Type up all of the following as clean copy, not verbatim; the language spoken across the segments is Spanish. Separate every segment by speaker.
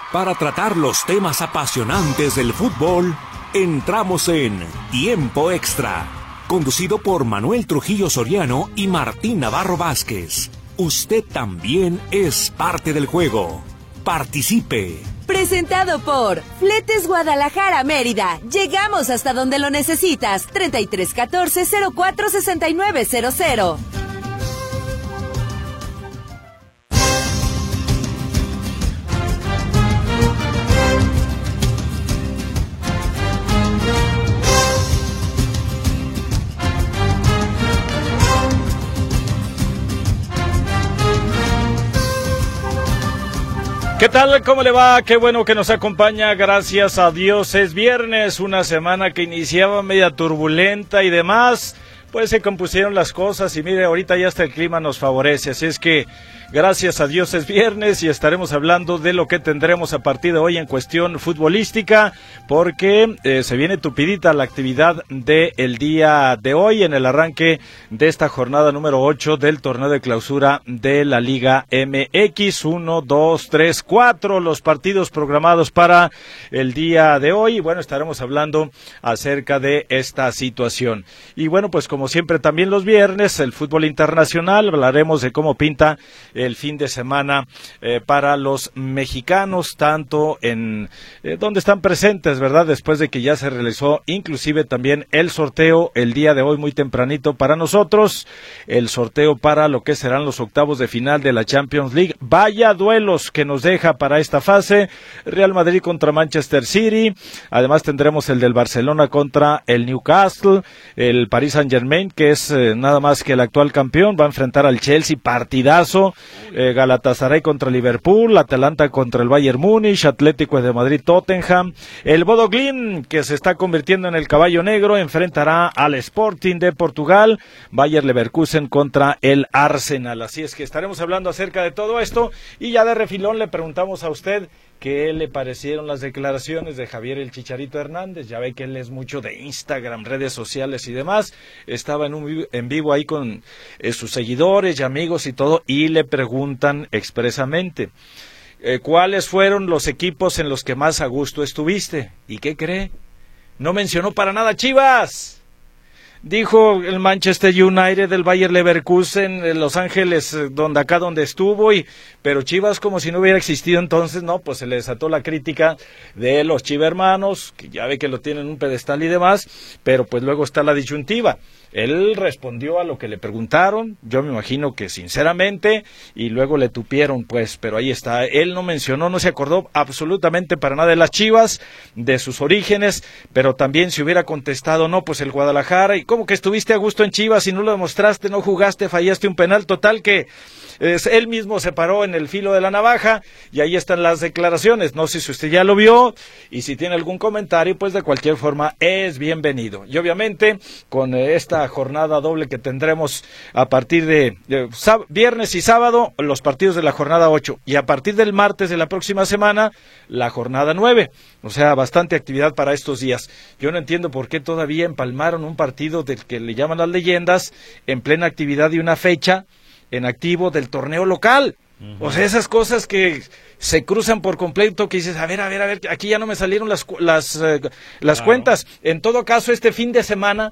Speaker 1: Para tratar los temas apasionantes del fútbol, entramos en Tiempo Extra, conducido por Manuel Trujillo Soriano y Martín Navarro Vázquez. Usted también es parte del juego. Participe.
Speaker 2: Presentado por Fletes Guadalajara Mérida. Llegamos hasta donde lo necesitas. 3314-046900.
Speaker 3: ¿Qué tal? ¿Cómo le va? Qué bueno que nos acompaña, gracias a Dios. Es viernes, una semana que iniciaba media turbulenta y demás, pues se compusieron las cosas y mire, ahorita ya hasta el clima nos favorece, así es que gracias a Dios es viernes y estaremos hablando de lo que tendremos a partir de hoy en cuestión futbolística, porque se viene tupidita la actividad del día de hoy en el arranque de esta jornada número 8 del torneo de clausura de la Liga MX. 1, 2, 3, 4 los partidos programados para el día de hoy y bueno, estaremos hablando acerca de esta situación. Y bueno, pues como siempre también los viernes, el fútbol internacional, hablaremos de cómo pinta el fin de semana para los mexicanos, tanto en donde están presentes, ¿verdad? Después de que ya se realizó inclusive también el sorteo el día de hoy muy tempranito para nosotros, el sorteo para lo que serán los octavos de final de la Champions League. Vaya duelos que nos deja para esta fase, Real Madrid contra Manchester City, además tendremos el del Barcelona contra el Newcastle, el Paris Saint-Germain, que es nada más que el actual campeón, va a enfrentar al Chelsea, partidazo. Galatasaray contra Liverpool, Atalanta contra el Bayern Múnich, Atlético de Madrid, Tottenham, el Bodo Glimt, que se está convirtiendo en el caballo negro, enfrentará al Sporting de Portugal, Bayer Leverkusen contra el Arsenal. Así es que estaremos hablando acerca de todo esto y ya de refilón le preguntamos a usted ¿qué le parecieron las declaraciones de Javier el Chicharito Hernández? Ya ve que él es mucho de Instagram, redes sociales y demás. Estaba en vivo ahí con sus seguidores y amigos y todo, y le preguntan expresamente, ¿cuáles fueron los equipos en los que más a gusto estuviste? ¿Y qué cree? No mencionó para nada Chivas. Dijo el Manchester United, el Bayer Leverkusen, el Los Ángeles, donde estuvo, pero Chivas como si no hubiera existido. Entonces, no, pues se le desató la crítica de los chivermanos, que ya ve que lo tienen en un pedestal y demás, pero pues luego está la disyuntiva. Él respondió a lo que le preguntaron, yo me imagino que sinceramente, y luego le tupieron, pues, pero ahí está. Él no mencionó, no se acordó absolutamente para nada de las Chivas, de sus orígenes, pero también si hubiera contestado, no, pues el Guadalajara, y ¿cómo que estuviste a gusto en Chivas y no lo demostraste, no jugaste, fallaste un penal? Total que él mismo se paró en el filo de la navaja y ahí están las declaraciones. No sé si usted ya lo vio y si tiene algún comentario, pues de cualquier forma es bienvenido. Y obviamente con esta jornada doble que tendremos a partir de viernes y sábado, los partidos de la jornada 8 y a partir del martes de la próxima semana, la jornada 9. O sea, bastante actividad para estos días. Yo no entiendo por qué todavía empalmaron un partido del que le llaman las leyendas en plena actividad y una fecha en activo del torneo local. O sea, esas cosas que se cruzan por completo, que dices, a ver, aquí ya no me salieron las cuentas. En todo caso, este fin de semana,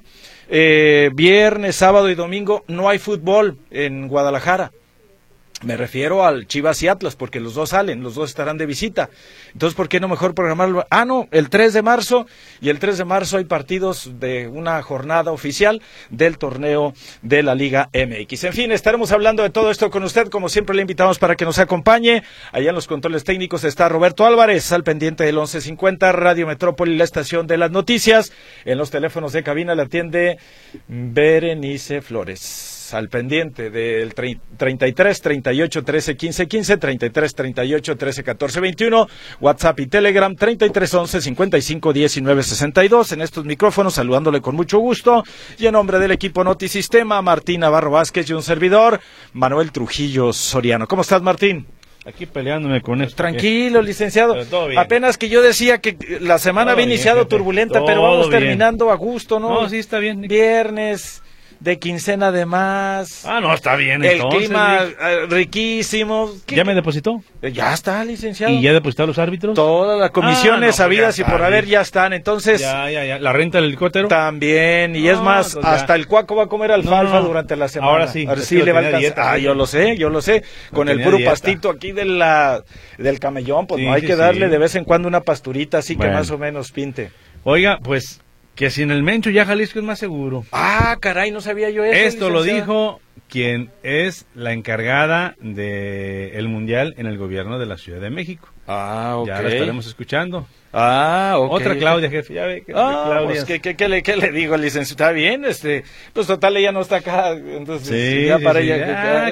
Speaker 3: viernes, sábado y domingo, no hay fútbol en Guadalajara. Me refiero al Chivas y Atlas, porque los dos salen, los dos estarán de visita. Entonces, ¿por qué no mejor programarlo? No, el 3 de marzo, y el 3 de marzo hay partidos de una jornada oficial del torneo de la Liga MX. En fin, estaremos hablando de todo esto con usted, como siempre le invitamos para que nos acompañe. Allá en los controles técnicos está Roberto Álvarez, al pendiente del 1150, Radio Metrópoli, la estación de las noticias. En los teléfonos de cabina le atiende Berenice Flores. Al pendiente del 33 38 13 15 15, 33 38 13 14 21, WhatsApp y Telegram 33 11 55 19 62. En estos micrófonos saludándole con mucho gusto y en nombre del equipo Notisistema, Martín Navarro Vázquez y un servidor, Manuel Trujillo Soriano. ¿Cómo estás, Martín?
Speaker 4: Aquí peleándome con esto.
Speaker 3: Tranquilo, licenciado. Apenas que yo decía que la semana había iniciado turbulenta, pero vamos terminando a gusto, ¿no?
Speaker 4: No, sí está bien.
Speaker 3: Viernes, de quincena de más.
Speaker 4: Ah, no, está bien.
Speaker 3: El
Speaker 4: entonces,
Speaker 3: clima riquísimo.
Speaker 4: ¿Ya me depositó?
Speaker 3: Ya está, licenciado.
Speaker 4: ¿Y ya depositaron los árbitros?
Speaker 3: Todas las comisiones habidas y por haber ya están. Entonces,
Speaker 4: ya. ¿La renta del helicóptero?
Speaker 3: También, y es más, hasta el Cuaco va a comer alfalfa durante la semana.
Speaker 4: Ahora sí
Speaker 3: le va a alcanzar.
Speaker 4: Dieta,
Speaker 3: yo lo sé. Con el puro pastito aquí del camellón, pues no hay que darle de vez en cuando una pasturita así que más o menos pinte.
Speaker 4: Oiga, pues, que si en el Mencho ya Jalisco es más seguro.
Speaker 3: Ah, caray, no sabía yo eso.
Speaker 4: Esto lo dijo quien es la encargada del Mundial en el gobierno de la Ciudad de México.
Speaker 3: Ah, ok.
Speaker 4: Ya la estaremos escuchando.
Speaker 3: Ah, ok.
Speaker 4: Otra Claudia, jefe, ya ve.
Speaker 3: Claudia. Pues, ¿qué le digo, licenciado? Está bien, pues total, ya no está acá, entonces ya para ella.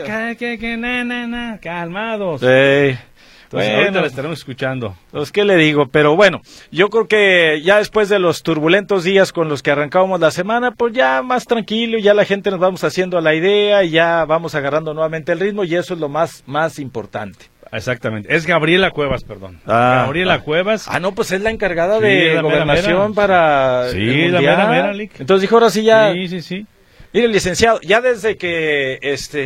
Speaker 4: Calmados.
Speaker 3: Sí.
Speaker 4: Bueno, ahorita la estaremos escuchando.
Speaker 3: Pues, ¿qué le digo? Pero bueno, yo creo que ya después de los turbulentos días con los que arrancábamos la semana, pues ya más tranquilo, ya la gente nos vamos haciendo a la idea y ya vamos agarrando nuevamente el ritmo y eso es lo más importante.
Speaker 4: Exactamente. Es Gabriela Cuevas, perdón. Gabriela Cuevas.
Speaker 3: Ah, no, pues es la encargada de gobernación para el
Speaker 4: la
Speaker 3: Mundial.
Speaker 4: mera, Lick.
Speaker 3: Entonces dijo, ahora sí ya...
Speaker 4: Sí.
Speaker 3: Mire, licenciado, ya desde que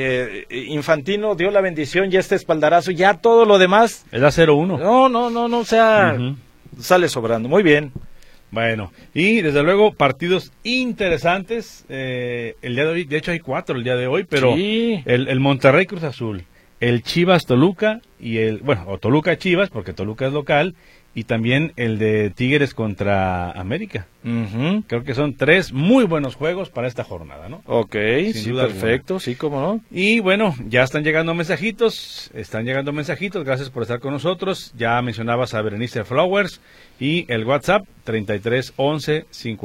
Speaker 3: Infantino dio la bendición y este espaldarazo, ya todo lo demás...
Speaker 4: Es la 0-1.
Speaker 3: No, o sea, sale sobrando. Muy bien.
Speaker 4: Bueno, y desde luego partidos interesantes el día de hoy. De hecho hay 4 el día de hoy, pero
Speaker 3: sí.
Speaker 4: El Monterrey Cruz Azul, el Chivas Toluca y o Toluca Chivas, porque Toluca es local, y también el de Tigres contra América. Creo que son 3 muy buenos juegos para esta jornada, ¿no?
Speaker 3: Ok, sí, perfecto, alguna. Sí, cómo no.
Speaker 4: Y bueno, ya están llegando mensajitos, gracias por estar con nosotros. Ya mencionabas a Berenice Flowers y el WhatsApp 33 11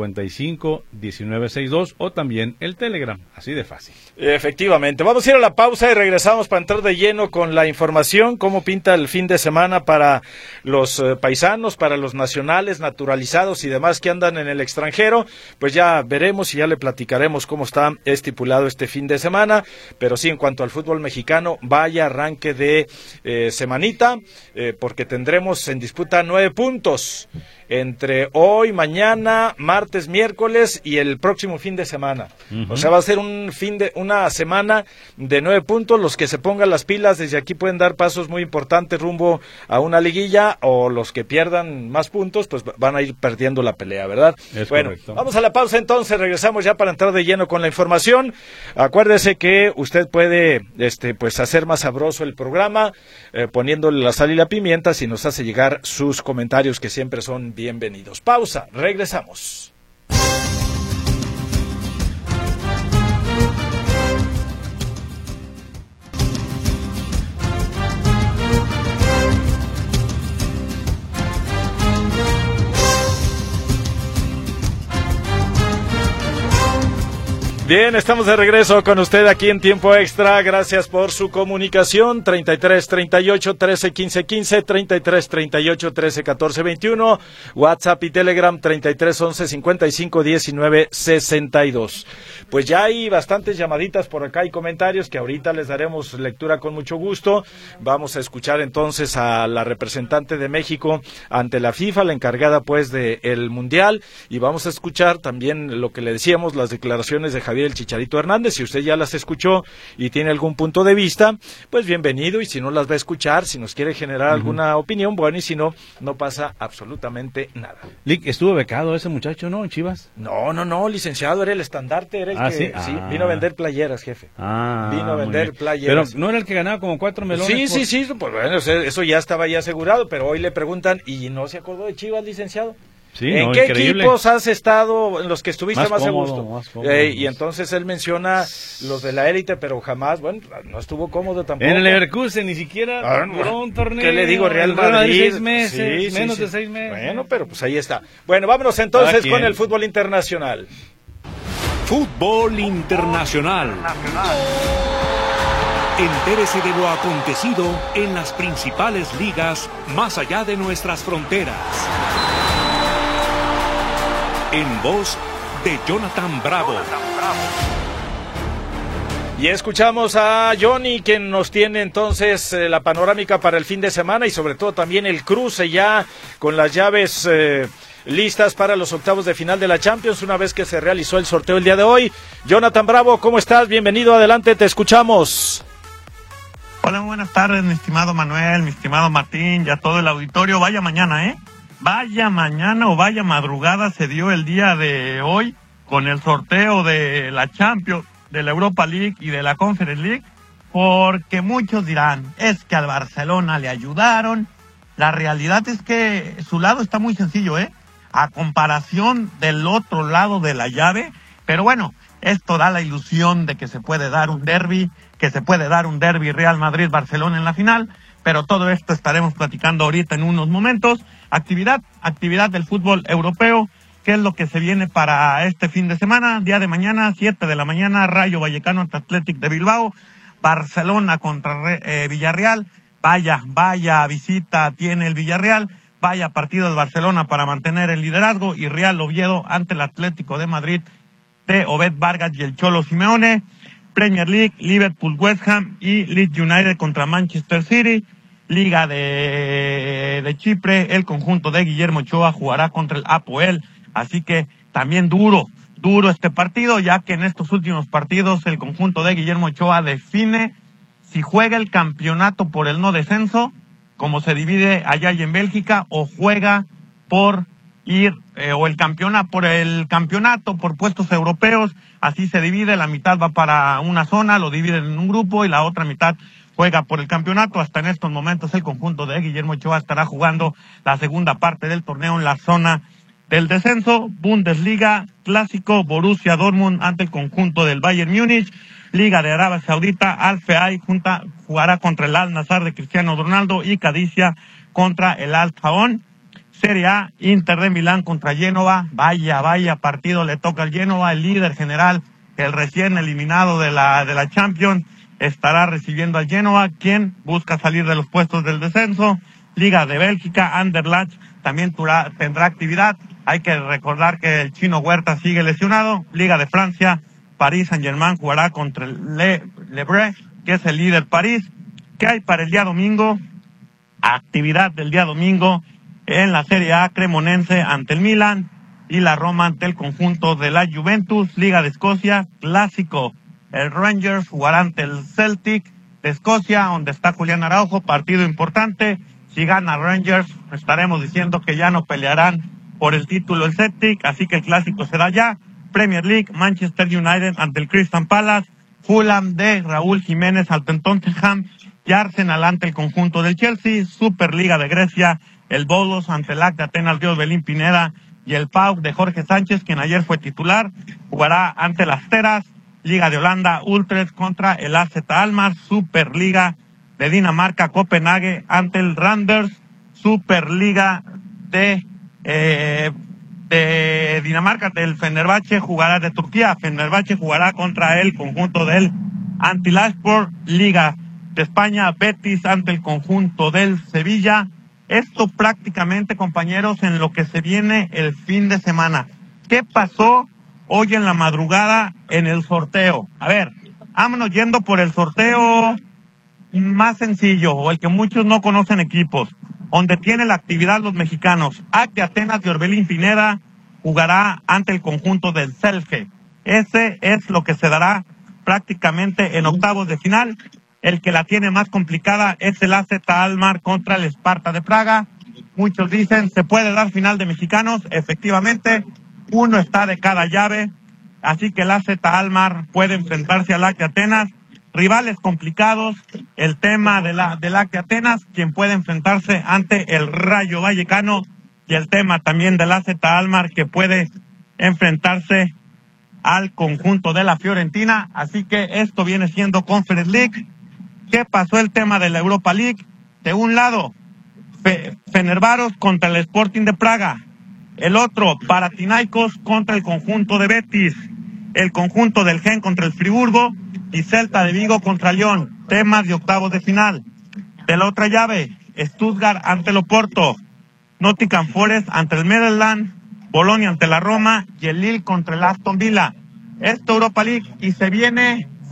Speaker 4: 55 19 62 o también el Telegram, así de fácil.
Speaker 3: Efectivamente, vamos a ir a la pausa y regresamos para entrar de lleno con la información, cómo pinta el fin de semana para los paisanos, para los nacionales, naturalizados y demás que andan en el extranjero. Pues ya veremos y ya le platicaremos cómo está estipulado este fin de semana, pero sí, en cuanto al fútbol mexicano, vaya arranque de semanita, porque tendremos en disputa 9 puntos entre hoy, mañana, martes, miércoles y el próximo fin de semana. O sea, va a ser una semana de 9 puntos. Los que se pongan las pilas desde aquí pueden dar pasos muy importantes rumbo a una liguilla, o los que pierdan más puntos, pues van a ir perdiendo la pelea, ¿verdad? Bueno, correcto. Vamos a la pausa entonces, regresamos ya para entrar de lleno con la información. Acuérdese que usted puede pues hacer más sabroso el programa poniéndole la sal y la pimienta si nos hace llegar sus comentarios, que siempre son bienvenidos. Pausa, regresamos. Bien, estamos de regreso con usted aquí en Tiempo Extra. Gracias por su comunicación. 33 38 13 15 15, 33 38 13 14 21, WhatsApp y Telegram 33 11 55 19 62. Pues ya hay bastantes llamaditas por acá y comentarios que ahorita les daremos lectura con mucho gusto. Vamos a escuchar entonces a la representante de México ante la FIFA, la encargada pues del Mundial, y vamos a escuchar también lo que le decíamos, las declaraciones de Javier el Chicharito Hernández. Si usted ya las escuchó y tiene algún punto de vista, pues bienvenido, y si no las va a escuchar, si nos quiere generar alguna opinión, bueno, y si no, no pasa absolutamente nada.
Speaker 4: Lick, ¿estuvo becado ese muchacho, no, en Chivas?
Speaker 3: No, licenciado, era el estandarte, era el que ¿sí? Vino a vender playeras, jefe. Vino a vender playeras.
Speaker 4: Pero no era el que ganaba como 4 melones.
Speaker 3: Sí, pues bueno, eso ya estaba ya asegurado, pero hoy le preguntan, ¿y no se acordó de Chivas, licenciado?
Speaker 4: Sí,
Speaker 3: ¿En qué equipos has estado en los que estuviste más cómodo, a gusto?
Speaker 4: Más cómodo,
Speaker 3: y entonces él menciona los de la élite, pero jamás, bueno, no estuvo cómodo tampoco.
Speaker 4: En el Leverkusen ni siquiera duró un torneo.
Speaker 3: ¿Qué le digo? Real Madrid.
Speaker 4: 6 meses, menos de 6 meses.
Speaker 3: Bueno, pero pues ahí está. Bueno, vámonos entonces con el fútbol internacional.
Speaker 1: Fútbol internacional. Entérese de lo acontecido en las principales ligas más allá de nuestras fronteras. En voz de Jonathan Bravo.
Speaker 3: Y escuchamos a Johnny, quien nos tiene entonces la panorámica para el fin de semana y sobre todo también el cruce ya con las llaves listas para los octavos de final de la Champions una vez que se realizó el sorteo el día de hoy. Jonathan Bravo, ¿cómo estás? Bienvenido, adelante, te escuchamos.
Speaker 5: Hola, buenas tardes, mi estimado Manuel, mi estimado Martín y a todo el auditorio. Vaya mañana, vaya mañana o vaya madrugada se dio el día de hoy con el sorteo de la Champions, de la Europa League y de la Conference League, porque muchos dirán, es que al Barcelona le ayudaron. La realidad es que su lado está muy sencillo, a comparación del otro lado de la llave, pero bueno, esto da la ilusión de que se puede dar un derbi, Real Madrid-Barcelona en la final, pero todo esto estaremos platicando ahorita en unos momentos. Actividad del fútbol europeo, ¿qué es lo que se viene para este fin de semana? Día de mañana, 7 de la mañana, Rayo Vallecano ante Athletic de Bilbao, Barcelona contra Villarreal. Vaya visita tiene el Villarreal, vaya partido del Barcelona para mantener el liderazgo, y Real Oviedo ante el Atlético de Madrid de Obed Vargas y el Cholo Simeone. Premier League, Liverpool West Ham y Leeds United contra Manchester City. Liga de Chipre, el conjunto de Guillermo Ochoa jugará contra el Apoel, así que también duro este partido, ya que en estos últimos partidos el conjunto de Guillermo Ochoa define si juega el campeonato por el no descenso, como se divide allá y en Bélgica, o juega por el campeonato por puestos europeos. Así se divide, la mitad va para una zona, lo dividen en un grupo y la otra mitad juega por el campeonato. Hasta en estos momentos el conjunto de Guillermo Ochoa estará jugando la segunda parte del torneo en la zona del descenso. Bundesliga, clásico, Borussia Dortmund ante el conjunto del Bayern Múnich. Liga de Arabia Saudita, Al-Fehai jugará contra el Al-Nassr de Cristiano Ronaldo y Cadicia contra el Al-Taon. Serie A, Inter de Milán contra Génova. Vaya partido le toca al Génova, el líder general, el recién eliminado de la Champions, estará recibiendo al Génova, quien busca salir de los puestos del descenso. Liga de Bélgica, Anderlecht también tendrá actividad. Hay que recordar que el chino Huerta sigue lesionado. Liga de Francia, París Saint-Germain jugará contra el Le Bre, que es el líder París. ¿Qué hay para el día domingo? Actividad del día domingo en la Serie A, Cremonense ante el Milan y la Roma ante el conjunto de la Juventus. Liga de Escocia, clásico, el Rangers jugará ante el Celtic de Escocia, donde está Julián Araujo, partido importante. Si gana Rangers, estaremos diciendo que ya no pelearán por el título el Celtic, así que el clásico será ya. Premier League, Manchester United ante el Crystal Palace, Fulham de Raúl Jiménez ante el Tottenham y Arsenal ante el conjunto del Chelsea. Superliga de Grecia, el Bodos ante el AC de Atenas de Orbelín Pineda y el PAOK de Jorge Sánchez, quien ayer fue titular, jugará ante las Teras. Liga de Holanda, Utrecht contra el AZ Alkmaar. Superliga de Dinamarca, Copenhague ante el Randers. Superliga de Dinamarca, del Fenerbahce jugará de Turquía. Fenerbahce jugará contra el conjunto del Antalyaspor. Liga de España, Betis ante el conjunto del Sevilla. Esto prácticamente, compañeros, en lo que se viene el fin de semana. ¿Qué pasó hoy en la madrugada en el sorteo? A ver, vámonos yendo por el sorteo más sencillo, o el que muchos no conocen equipos, donde tiene la actividad los mexicanos. AC de Atenas de Orbelín Pineda jugará ante el conjunto del Celje. Ese es lo que se dará prácticamente en octavos de final. El que la tiene más complicada es el AZ Alkmaar contra el Sparta de Praga. Muchos dicen, ¿se puede dar final de mexicanos? Efectivamente, uno está de cada llave, así que el AZ Alkmaar puede enfrentarse al AC de Atenas. Rivales complicados, el tema del AC de Atenas, quien puede enfrentarse ante el Rayo Vallecano, y el tema también del AZ Alkmaar, que puede enfrentarse al conjunto de la Fiorentina. Así que esto viene siendo Conference League. ¿Qué pasó el tema de la Europa League? De un lado, Fenerbahce contra el Sporting de Praga. El otro, Panathinaikos contra el conjunto de Betis. El conjunto del Gen contra el Friburgo. Y Celta de Vigo contra Lyon. Temas de octavos de final. De la otra llave, Stuttgart ante el Oporto. Nottingham Forest ante el Midtjylland. Bolonia ante la Roma. Y el Lille contra el Aston Villa. Esto Europa League. Y se viene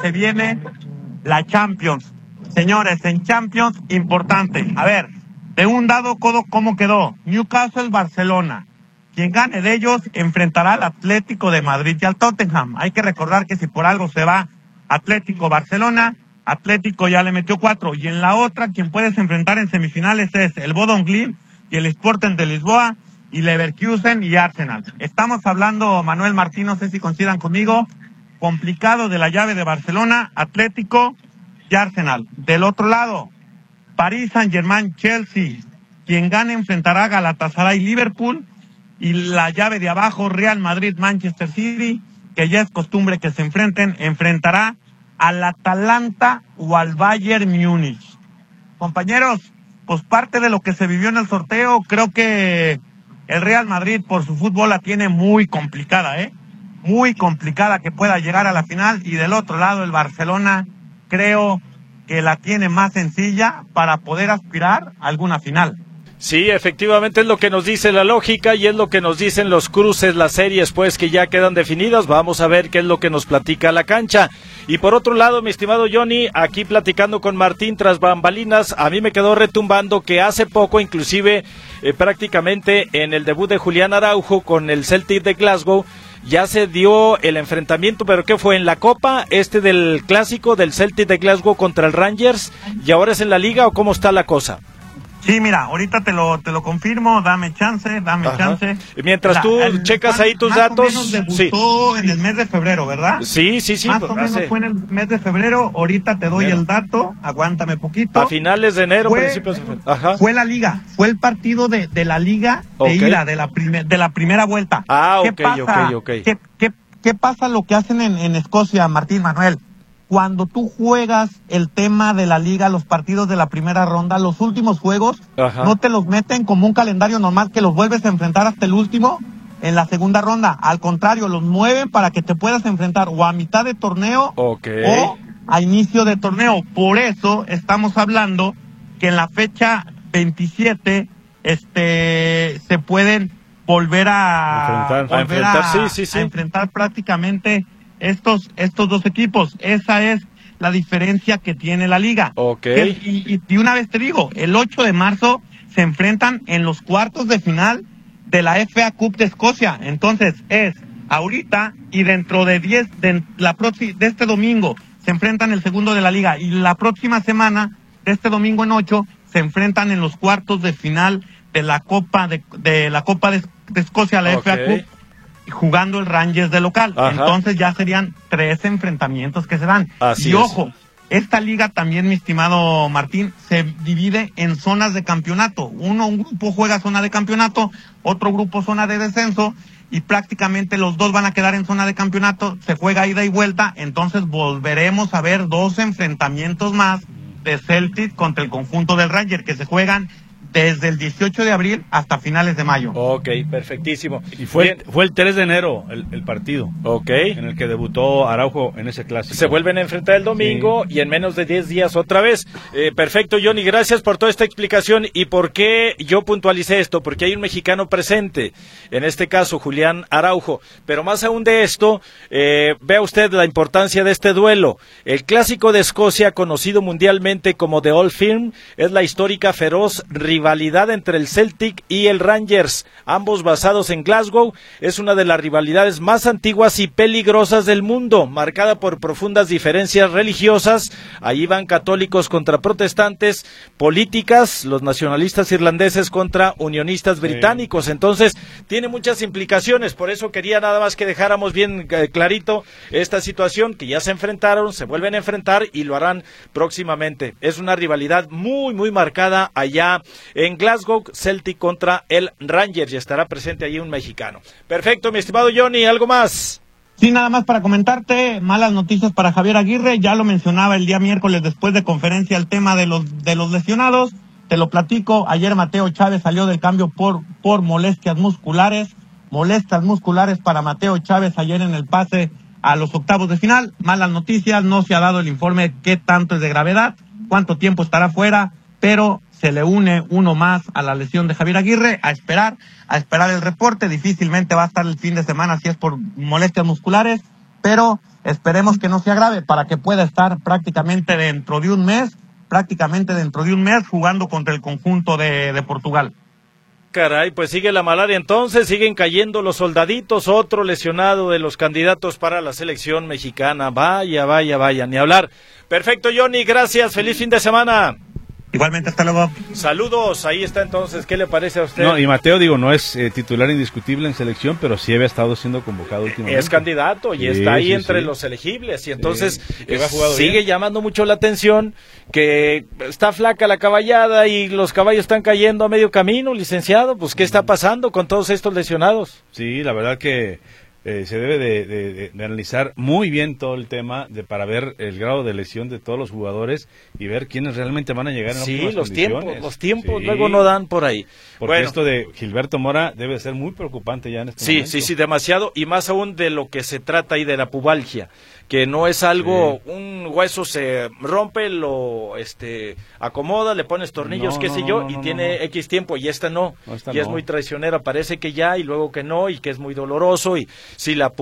Speaker 5: se viene la Champions. Señores, en Champions, importante. A ver, de un dado codo, ¿cómo quedó? Newcastle-Barcelona. Quien gane de ellos enfrentará al Atlético de Madrid y al Tottenham. Hay que recordar que si por algo se va Atlético-Barcelona, Atlético ya le metió 4. Y en la otra, quien puedes enfrentar en semifinales es el Bodo Glimt y el Sporting de Lisboa y Leverkusen y Arsenal. Estamos hablando, Manuel Martín, no sé si coincidan conmigo, complicado de la llave de Barcelona, Atlético y Arsenal. Del otro lado, París Saint-Germain, Chelsea. Quien gane enfrentará a Galatasaray, Liverpool. Y la llave de abajo, Real Madrid, Manchester City, que ya es costumbre que se enfrenten, enfrentará al Atalanta o al Bayern Múnich. Compañeros, pues parte de lo que se vivió en el sorteo, creo que el Real Madrid por su fútbol la tiene muy complicada, muy complicada que pueda llegar a la final, y del otro lado el Barcelona creo que la tiene más sencilla para poder aspirar a alguna final.
Speaker 3: Sí, efectivamente es lo que nos dice la lógica y es lo que nos dicen los cruces, las series pues que ya quedan definidas. Vamos a ver qué es lo que nos platica la cancha. Y por otro lado, mi estimado Johnny, aquí platicando con Martín tras bambalinas, a mí me quedó retumbando que hace poco, inclusive prácticamente en el debut de Julián Araujo con el Celtic de Glasgow, ya se dio el enfrentamiento, pero ¿qué fue? ¿En la Copa del clásico del Celtic de Glasgow contra el Rangers? ¿Y ahora es en la Liga o cómo está la cosa?
Speaker 5: Sí, mira, ahorita te lo confirmo, dame chance.
Speaker 3: Mientras tú checas ahí tus datos.
Speaker 5: Más o menos debutó en el mes de febrero, ¿verdad?
Speaker 3: Sí.
Speaker 5: Más o menos fue en el mes de febrero, ahorita te doy el dato, aguántame poquito.
Speaker 3: A finales de enero, principios de febrero. Ajá.
Speaker 5: Fue la Liga, fue el partido de la Liga de ida, de la primera vuelta. ¿Qué pasa lo que hacen en Escocia, Martín Manuel? Cuando tú juegas el tema de la liga, los partidos de la primera ronda, los últimos juegos, no te los meten como un calendario normal que los vuelves a enfrentar hasta el último en la segunda ronda. Al contrario, los mueven para que te puedas enfrentar o a mitad de torneo o a inicio de torneo. Por eso estamos hablando que en la fecha 27 se pueden volver a enfrentar prácticamente estos dos equipos. Esa es la diferencia que tiene la liga. Y de una vez te digo, el 8 de marzo se enfrentan en los cuartos de final de la FA Cup de Escocia. Entonces es ahorita y dentro de 10 de este domingo se enfrentan el segundo de la liga, y la próxima semana de este domingo en 8 se enfrentan en los cuartos de final de la Copa de Escocia, la FA Cup, jugando el Rangers de local. Entonces ya serían 3 enfrentamientos que se dan. Y ojo, esta liga también, mi estimado Martín, se divide en zonas de campeonato. Un grupo juega zona de campeonato, otro grupo zona de descenso, y prácticamente los dos van a quedar en zona de campeonato. Se juega ida y vuelta, entonces volveremos a ver 2 enfrentamientos más de Celtic contra el conjunto del Ranger, que se juegan desde el 18 de abril hasta finales de mayo.
Speaker 3: Ok, perfectísimo.
Speaker 4: Y fue el 3 de enero el partido. En el que debutó Araujo en ese clásico.
Speaker 3: Se vuelven a enfrentar el domingo y en menos de 10 días otra vez. Perfecto, Johnny, gracias por toda esta explicación. ¿Y por qué yo puntualicé esto? Porque hay un mexicano presente, en este caso Julián Araujo. Pero más aún de esto, vea usted la importancia de este duelo. El clásico de Escocia, conocido mundialmente como The Old Firm, es la histórica feroz rivalidad entre el Celtic y el Rangers, ambos basados en Glasgow. Es una de las rivalidades más antiguas y peligrosas del mundo, marcada por profundas diferencias religiosas. Allí van católicos contra protestantes, políticas, los nacionalistas irlandeses contra unionistas británicos. Entonces tiene muchas implicaciones, por eso quería nada más que dejáramos bien clarito esta situación, que ya se enfrentaron, se vuelven a enfrentar y lo harán próximamente. Es una rivalidad muy muy marcada allá en Glasgow, Celtic contra el Rangers, y estará presente allí un mexicano. Perfecto, mi estimado Johnny, ¿algo más?
Speaker 5: Sí, nada más para comentarte, malas noticias para Javier Aguirre. Ya lo mencionaba el día miércoles después de conferencia el tema de los lesionados. Te lo platico, ayer Mateo Chávez salió del cambio por molestias musculares para Mateo Chávez ayer en el pase a los octavos de final. Malas noticias, no se ha dado el informe qué tanto es de gravedad, cuánto tiempo estará fuera, pero se le une uno más a la lesión de Javier Aguirre. A esperar el reporte. Difícilmente va a estar el fin de semana si es por molestias musculares, pero Esperemos que no sea grave para que pueda estar prácticamente dentro de un mes jugando contra el conjunto de Portugal.
Speaker 3: Caray, pues sigue la malaria entonces, siguen cayendo los soldaditos, otro lesionado de los candidatos para la selección mexicana. Vaya, ni hablar. Perfecto, Johnny, gracias, feliz fin de semana.
Speaker 5: Igualmente, hasta luego.
Speaker 3: Saludos, ahí está entonces, ¿qué le parece a usted?
Speaker 4: No, y Mateo, no es titular indiscutible en selección, pero sí había estado siendo convocado últimamente.
Speaker 3: Es candidato y está ahí entre los elegibles, y entonces sigue llamando mucho la atención que está flaca la caballada y los caballos están cayendo a medio camino, licenciado, pues ¿qué está pasando con todos estos lesionados?
Speaker 4: Sí, la verdad que se debe de analizar muy bien todo el tema para ver el grado de lesión de todos los jugadores y ver quiénes realmente van a llegar en óptimas condiciones.
Speaker 3: Los tiempos luego no dan por ahí.
Speaker 4: Porque esto de Gilberto Mora debe ser muy preocupante ya en este momento.
Speaker 3: Sí, demasiado, y más aún de lo que se trata ahí de la pubalgia, que no es algo, un hueso se rompe, lo acomoda, le pones tornillos, y tiene X tiempo, y esta no es muy traicionera, parece que ya, y luego que no, y que es muy doloroso, y si la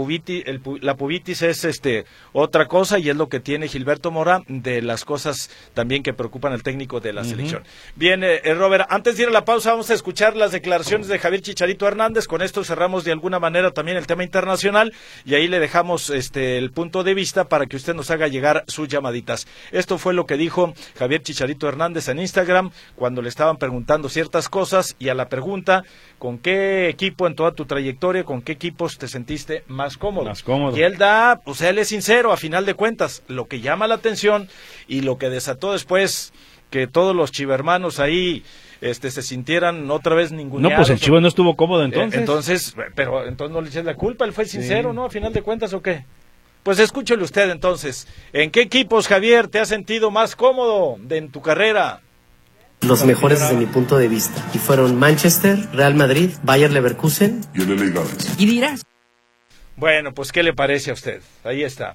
Speaker 3: pubitis es otra cosa, y es lo que tiene Gilberto Mora, de las cosas también que preocupan al técnico de la selección. Bien, Robert, antes de ir a la pausa, vamos a escuchar las declaraciones de Javier Chicharito Hernández. Con esto cerramos de alguna manera también el tema internacional, y ahí le dejamos el punto de vista para que usted nos haga llegar sus llamaditas. Esto fue lo que dijo Javier Chicharito Hernández en Instagram cuando le estaban preguntando ciertas cosas, y a la pregunta, ¿con qué equipo en toda tu trayectoria, con qué equipos te sentiste más cómodo? Y él él es sincero a final de cuentas. Lo que llama la atención y lo que desató después que todos los chivermanos ahí se sintieran otra vez ninguneados.
Speaker 4: No, pues el Chivas no estuvo cómodo entonces.
Speaker 3: Pero entonces no le eches la culpa, él fue sincero, ¿no? A final de cuentas, ¿o qué? Pues escúchele usted entonces. ¿En qué equipos, Javier, te has sentido más cómodo en tu carrera?
Speaker 6: Los mejores desde mi punto de vista. Y fueron Manchester, Real Madrid, Bayer Leverkusen
Speaker 7: y el LA Galaxy.
Speaker 6: Y dirás.
Speaker 3: Bueno, pues ¿qué le parece a usted? Ahí está.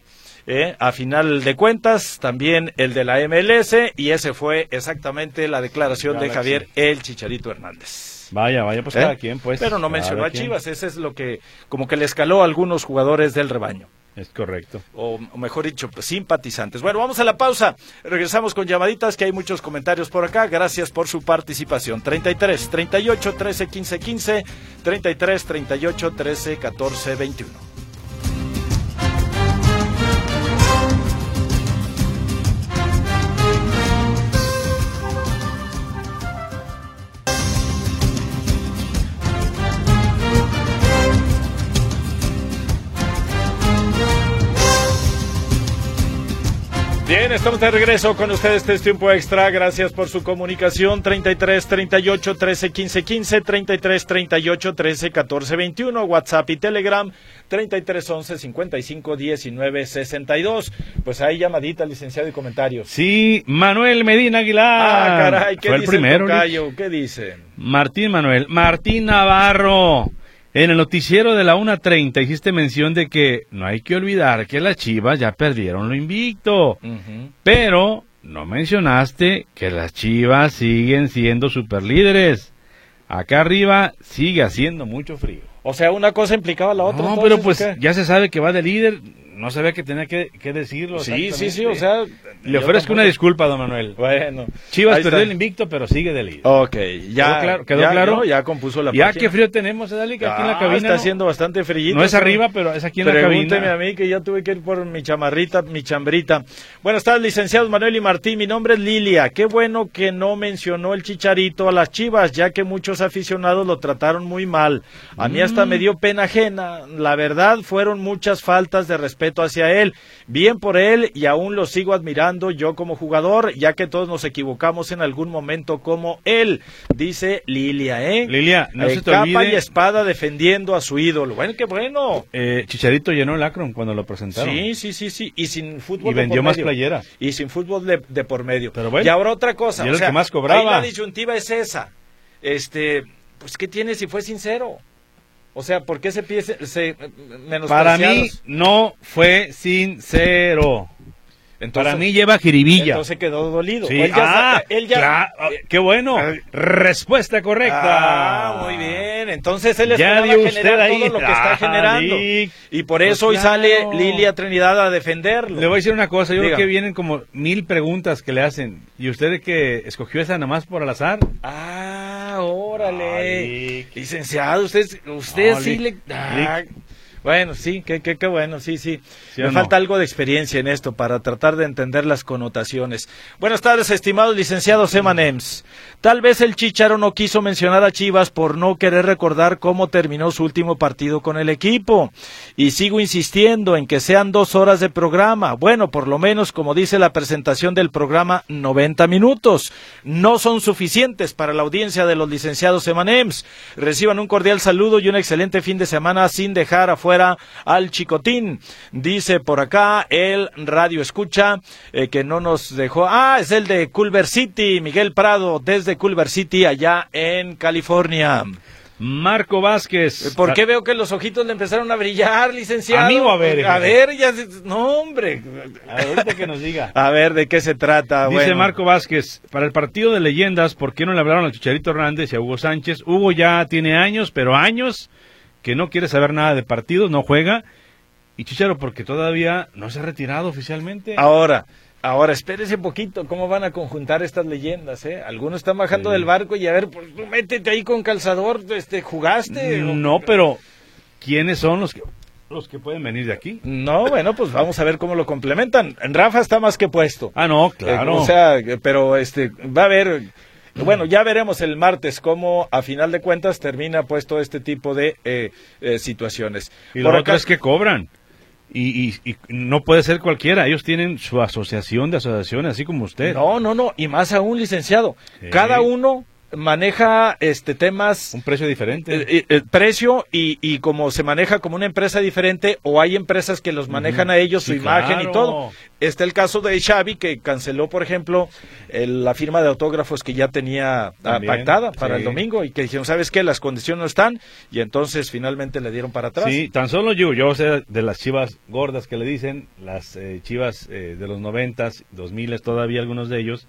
Speaker 3: A final de cuentas, también el de la MLS, y ese fue exactamente la declaración de Javier el Chicharito Hernández.
Speaker 4: Vaya, pues cada quien, pues.
Speaker 3: Pero no mencionó a Chivas, ese es lo que como que le escaló a algunos jugadores del rebaño.
Speaker 4: Es correcto.
Speaker 3: O mejor dicho, simpatizantes. Bueno, vamos a la pausa. Regresamos con llamaditas, que hay muchos comentarios por acá. Gracias por su participación. 33 38 13 15 15, 33 38 13 14 21. Bien, estamos de regreso con ustedes. Este es Tiempo Extra. Gracias por su comunicación. 33 38 13 15 15, 33 38 13 14 21, WhatsApp y Telegram 33 11 55 19 62. Pues hay llamadita, licenciado, y comentarios.
Speaker 4: Sí, Manuel Medina Aguilar.
Speaker 3: Ah, caray, ¿qué
Speaker 4: fue
Speaker 3: dice
Speaker 4: el primero,
Speaker 3: tocayo? ¿Qué dice?
Speaker 4: Martín Navarro. En el noticiero de la 1:30 hiciste mención de que no hay que olvidar que las Chivas ya perdieron lo invicto, pero no mencionaste que las Chivas siguen siendo superlíderes. Acá arriba sigue haciendo mucho frío.
Speaker 3: O sea, una cosa implicaba la otra.
Speaker 4: No, pero pues ya se sabe que va de líder. No sabía que tenía que decirlo.
Speaker 3: Sí, o sea...
Speaker 4: Le ofrezco una disculpa, don Manuel.
Speaker 3: Bueno.
Speaker 4: Chivas perdió el invicto, pero sigue de líder.
Speaker 3: Ok, ya.
Speaker 4: ¿Quedó claro?
Speaker 3: Ya compuso la
Speaker 4: página.
Speaker 3: Ya,
Speaker 4: qué frío tenemos, Dali, que aquí en la cabina.
Speaker 3: Está haciendo bastante frío.
Speaker 4: No es arriba, pero es aquí en la cabina.
Speaker 3: Pregúnteme a mí, que ya tuve que ir por mi chamarrita, mi chambrita. Buenas tardes, licenciados Manuel y Martín. Mi nombre es Lilia. Qué bueno que no mencionó el Chicharito a las Chivas, ya que muchos aficionados lo trataron muy mal. A mí hasta me dio pena ajena. La verdad, fueron muchas faltas de respeto hacia él. Bien por él, y aún lo sigo admirando yo como jugador, ya que todos nos equivocamos en algún momento como él, dice Lilia,
Speaker 4: Lilia, no se te
Speaker 3: capa
Speaker 4: olvide.
Speaker 3: Y espada defendiendo a su ídolo. Bueno, qué bueno.
Speaker 4: Chicharito llenó el Akron cuando lo presentaron.
Speaker 3: Sí, y sin fútbol
Speaker 4: y vendió más playeras.
Speaker 3: Y sin fútbol de por medio.
Speaker 4: Pero bueno,
Speaker 3: y ahora otra cosa,
Speaker 4: y el que más cobraba.
Speaker 3: Ahí la disyuntiva es esa. Pues ¿qué tiene si fue sincero? O sea, ¿por qué se menospreciados?
Speaker 4: Para mí no fue sincero.
Speaker 3: Entonces,
Speaker 4: para mí lleva jiribilla.
Speaker 3: Entonces quedó dolido.
Speaker 4: Sí.
Speaker 3: Él ya
Speaker 4: Claro, qué bueno. Respuesta correcta.
Speaker 3: Muy bien. Entonces él
Speaker 4: Ya
Speaker 3: esperaba
Speaker 4: dio usted
Speaker 3: generar
Speaker 4: ahí.
Speaker 3: todo lo que está generando.
Speaker 4: Sí.
Speaker 3: Y por eso hoy
Speaker 4: Pues claro.
Speaker 3: sale Lilia Trinidad a defenderlo.
Speaker 4: Le voy a decir una cosa, yo
Speaker 3: Diga.
Speaker 4: creo que vienen como 1000 preguntas que le hacen. ¿Y usted que escogió esa nomás por al azar?
Speaker 3: Órale.
Speaker 4: Ay.
Speaker 3: Licenciado, usted
Speaker 4: No,
Speaker 3: sí le... Bueno, sí, qué bueno, sí.
Speaker 4: ¿Sí
Speaker 3: Me
Speaker 4: o no?
Speaker 3: falta algo de experiencia en esto para tratar de entender las connotaciones. Buenas tardes, estimados licenciados Emanems. Tal vez el Chícharo no quiso mencionar a Chivas por no querer recordar cómo terminó su último partido con el equipo. Y sigo insistiendo en que sean 2 horas de programa. Bueno, por lo menos, como dice la presentación del programa, 90 minutos. No son suficientes para la audiencia de los licenciados Emanems. Reciban un cordial saludo y un excelente fin de semana sin dejar afuera al Chicotín. Dice por acá el radio escucha que no nos dejó. Es el de Culver City, Miguel Prado, desde Culver City, allá en California.
Speaker 4: Marco Vázquez.
Speaker 3: ¿Por qué veo que los ojitos le empezaron a brillar, licenciado?
Speaker 4: Amigo, a ver.
Speaker 3: No, hombre.
Speaker 4: A ver, ahorita que nos diga.
Speaker 3: A ver, ¿de qué se trata?
Speaker 4: Dice
Speaker 3: Bueno.
Speaker 4: Marco Vázquez, para el partido de leyendas, ¿por qué no le hablaron al Chicharito Hernández y a Hugo Sánchez? Hugo ya tiene años, pero años, que no quiere saber nada de partidos, no juega. Y Chicharo, porque todavía no se ha retirado oficialmente.
Speaker 3: Ahora, espérese un poquito, ¿cómo van a conjuntar estas leyendas, Algunos están bajando del barco y a ver, pues tú métete ahí con calzador, ¿jugaste?
Speaker 4: No, pero ¿quiénes son los que pueden venir de aquí?
Speaker 3: No, bueno, pues vamos a ver cómo lo complementan. Rafa está más que puesto.
Speaker 4: No, claro.
Speaker 3: Pero va a haber... Bueno, ya veremos el martes cómo, a final de cuentas, termina puesto este tipo de situaciones.
Speaker 4: Y lo otro es que cobran. Y no puede ser cualquiera. Ellos tienen su asociación de asociaciones, así como usted.
Speaker 3: No. Y más aún, licenciado.
Speaker 4: Sí.
Speaker 3: Cada uno maneja temas...
Speaker 4: Un precio diferente.
Speaker 3: Precio y como se maneja como una empresa diferente, o hay empresas que los manejan a ellos,
Speaker 4: Sí,
Speaker 3: su imagen
Speaker 4: claro.
Speaker 3: y todo. Está el caso de Xavi, que canceló, por ejemplo, la firma de autógrafos que ya tenía
Speaker 4: También,
Speaker 3: pactada para
Speaker 4: sí.
Speaker 3: el domingo, y que dijeron, ¿sabes qué? Las condiciones no están, y entonces finalmente le dieron para atrás.
Speaker 4: Sí, tan solo yo sé de las Chivas gordas que le dicen, las Chivas de los 90s, 2000s, todavía algunos de ellos.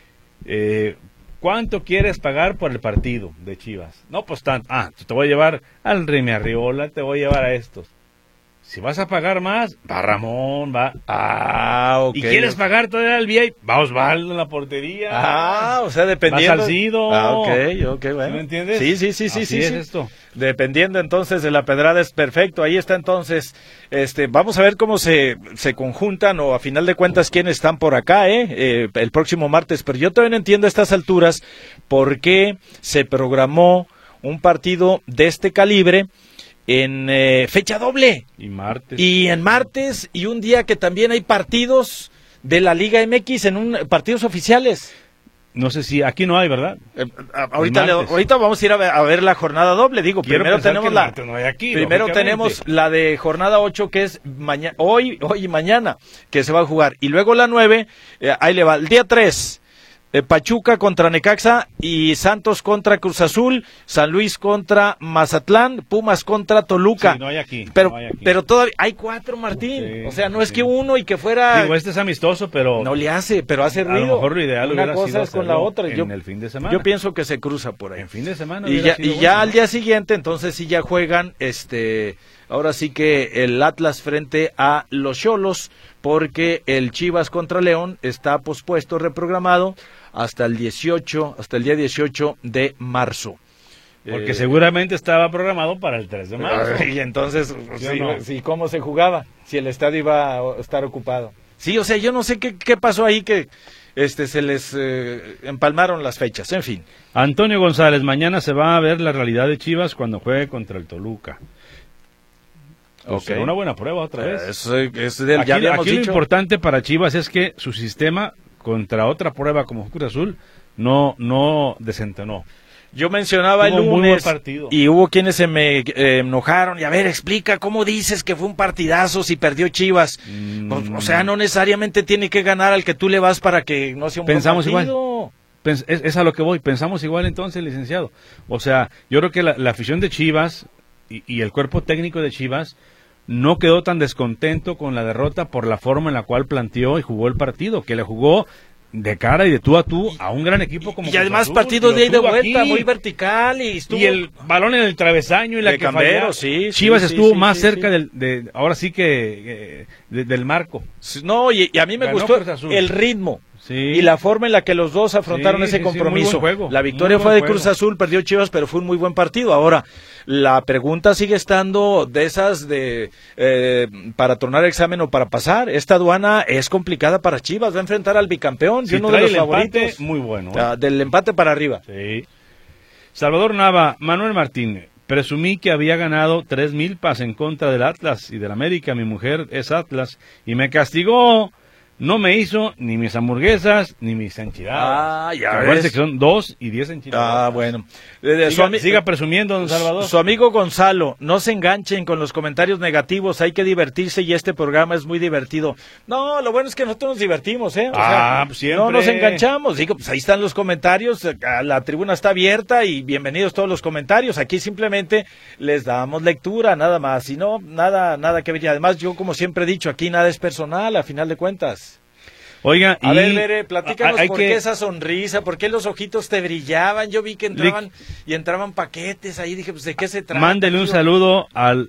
Speaker 4: ¿Cuánto quieres pagar por el partido de Chivas? No, pues tanto. Te voy a llevar al Remy Arriola, te voy a llevar a estos. Si vas a pagar más, va Ramón, va.
Speaker 3: Ok.
Speaker 4: ¿Y quieres pagar todavía el VIP? Va Osvaldo en la portería.
Speaker 3: O sea, dependiendo.
Speaker 4: Va Salcido.
Speaker 3: Ok, bueno.
Speaker 4: ¿Me entiendes?
Speaker 3: Sí.
Speaker 4: Así es esto.
Speaker 3: Dependiendo entonces de la pedrada es perfecto. Ahí está entonces. Vamos a ver cómo se conjuntan, o a final de cuentas quiénes están por acá, el próximo martes. Pero yo todavía no entiendo a estas alturas por qué se programó un partido de este calibre en fecha doble. Y en martes, y un día que también hay partidos de la Liga MX partidos oficiales.
Speaker 4: No sé si aquí no hay, ¿verdad?
Speaker 3: Ahorita vamos a ir a ver la jornada doble. Primero tenemos la de jornada 8, que es hoy y mañana, que se va a jugar. Y luego la 9, ahí le va. El día 3, Pachuca contra Necaxa, y Santos contra Cruz Azul, San Luis contra Mazatlán, Pumas contra Toluca.
Speaker 4: Sí, no hay aquí.
Speaker 3: Pero todavía hay 4, Martín.
Speaker 4: Sí,
Speaker 3: o sea, no es que uno y que fuera...
Speaker 4: Digo, este es amistoso, pero...
Speaker 3: No le hace, pero hace ruido.
Speaker 4: A lo mejor lo ideal
Speaker 3: Una
Speaker 4: hubiera
Speaker 3: cosa
Speaker 4: sido
Speaker 3: es con la otra.
Speaker 4: en el fin de semana.
Speaker 3: Yo pienso que se cruza por ahí.
Speaker 4: En fin de semana.
Speaker 3: Y ya al día siguiente, entonces sí ya juegan, ahora sí que el Atlas frente a los Xolos, porque el Chivas contra León está pospuesto, reprogramado hasta el día 18 de marzo.
Speaker 4: Porque seguramente estaba programado para el 3 de marzo.
Speaker 3: Y entonces,
Speaker 4: ¿Sí,
Speaker 3: ¿cómo se jugaba? Si el estadio iba a estar ocupado. Sí, o sea, yo no sé qué pasó ahí, que se les empalmaron las fechas, en fin.
Speaker 4: Antonio González, mañana se va a ver la realidad de Chivas cuando juegue contra el Toluca. Será una buena prueba otra vez.
Speaker 3: Ya habíamos
Speaker 4: aquí
Speaker 3: dicho.
Speaker 4: Lo importante para Chivas es que su sistema contra otra prueba como Cruz Azul no desentonó.
Speaker 3: Yo mencionaba el lunes y hubo quienes se me enojaron. Y a ver, explica cómo dices que fue un partidazo si perdió Chivas. O sea, no necesariamente tiene que ganar al que tú le vas para que no sea un buen partido.
Speaker 4: Igual. Es a lo que voy. Pensamos igual entonces, licenciado. O sea, yo creo que la afición de Chivas y el cuerpo técnico de Chivas no quedó tan descontento con la derrota por la forma en la cual planteó y jugó el partido, que le jugó de cara y de tú a tú a un gran equipo como
Speaker 3: y además
Speaker 4: Azul,
Speaker 3: partido de ida y de vuelta,
Speaker 4: aquí,
Speaker 3: muy vertical y estuvo...
Speaker 4: y el balón en el travesaño y la
Speaker 3: de
Speaker 4: que
Speaker 3: Cambero,
Speaker 4: falló.
Speaker 3: sí,
Speaker 4: Chivas
Speaker 3: sí,
Speaker 4: estuvo
Speaker 3: sí,
Speaker 4: más
Speaker 3: sí,
Speaker 4: cerca
Speaker 3: sí.
Speaker 4: ahora sí que del marco.
Speaker 3: No, y a mí me
Speaker 4: Ganó
Speaker 3: gustó
Speaker 4: Cruz Azul.
Speaker 3: el ritmo.
Speaker 4: Sí.
Speaker 3: Y la forma en la que los dos afrontaron
Speaker 4: Sí,
Speaker 3: ese
Speaker 4: sí,
Speaker 3: compromiso.
Speaker 4: sí, muy buen juego,
Speaker 3: La victoria
Speaker 4: muy
Speaker 3: fue
Speaker 4: buen
Speaker 3: de Cruz
Speaker 4: juego.
Speaker 3: Azul, perdió Chivas, pero fue un muy buen partido. Ahora, la pregunta sigue estando de esas de para tornar examen o para pasar. Esta aduana es complicada para Chivas, va a enfrentar al bicampeón,
Speaker 4: Si
Speaker 3: y uno
Speaker 4: trae
Speaker 3: de los
Speaker 4: el empate,
Speaker 3: favoritos.
Speaker 4: muy bueno.
Speaker 3: Del empate para arriba.
Speaker 4: Sí. Salvador Nava, Manuel Martín, presumí que había ganado 3 milpas en contra del Atlas y del América. Mi mujer es Atlas y me castigó. No me hizo ni mis hamburguesas ni mis enchiladas.
Speaker 3: Ya
Speaker 4: Acuérdense
Speaker 3: ves.
Speaker 4: que son 2 y 10 enchiladas.
Speaker 3: Bueno.
Speaker 4: Siga presumiendo, don Salvador.
Speaker 3: Su amigo Gonzalo, no se enganchen con los comentarios negativos, hay que divertirse y este programa es muy divertido. No, lo bueno es que nosotros nos divertimos, ¿eh?
Speaker 4: Pues siempre.
Speaker 3: No nos enganchamos. Digo, pues ahí están los comentarios, la tribuna está abierta y bienvenidos todos los comentarios. Aquí simplemente les damos lectura, nada más. Y no, nada que ver. Además, yo como siempre he dicho, aquí nada es personal, a final de cuentas.
Speaker 4: Oiga,
Speaker 3: A ver, Bere, platícanos por
Speaker 4: que...
Speaker 3: qué esa sonrisa, por qué los ojitos te brillaban. Yo vi que entraban paquetes ahí, dije, pues ¿de qué se trata?
Speaker 4: Mándele un saludo al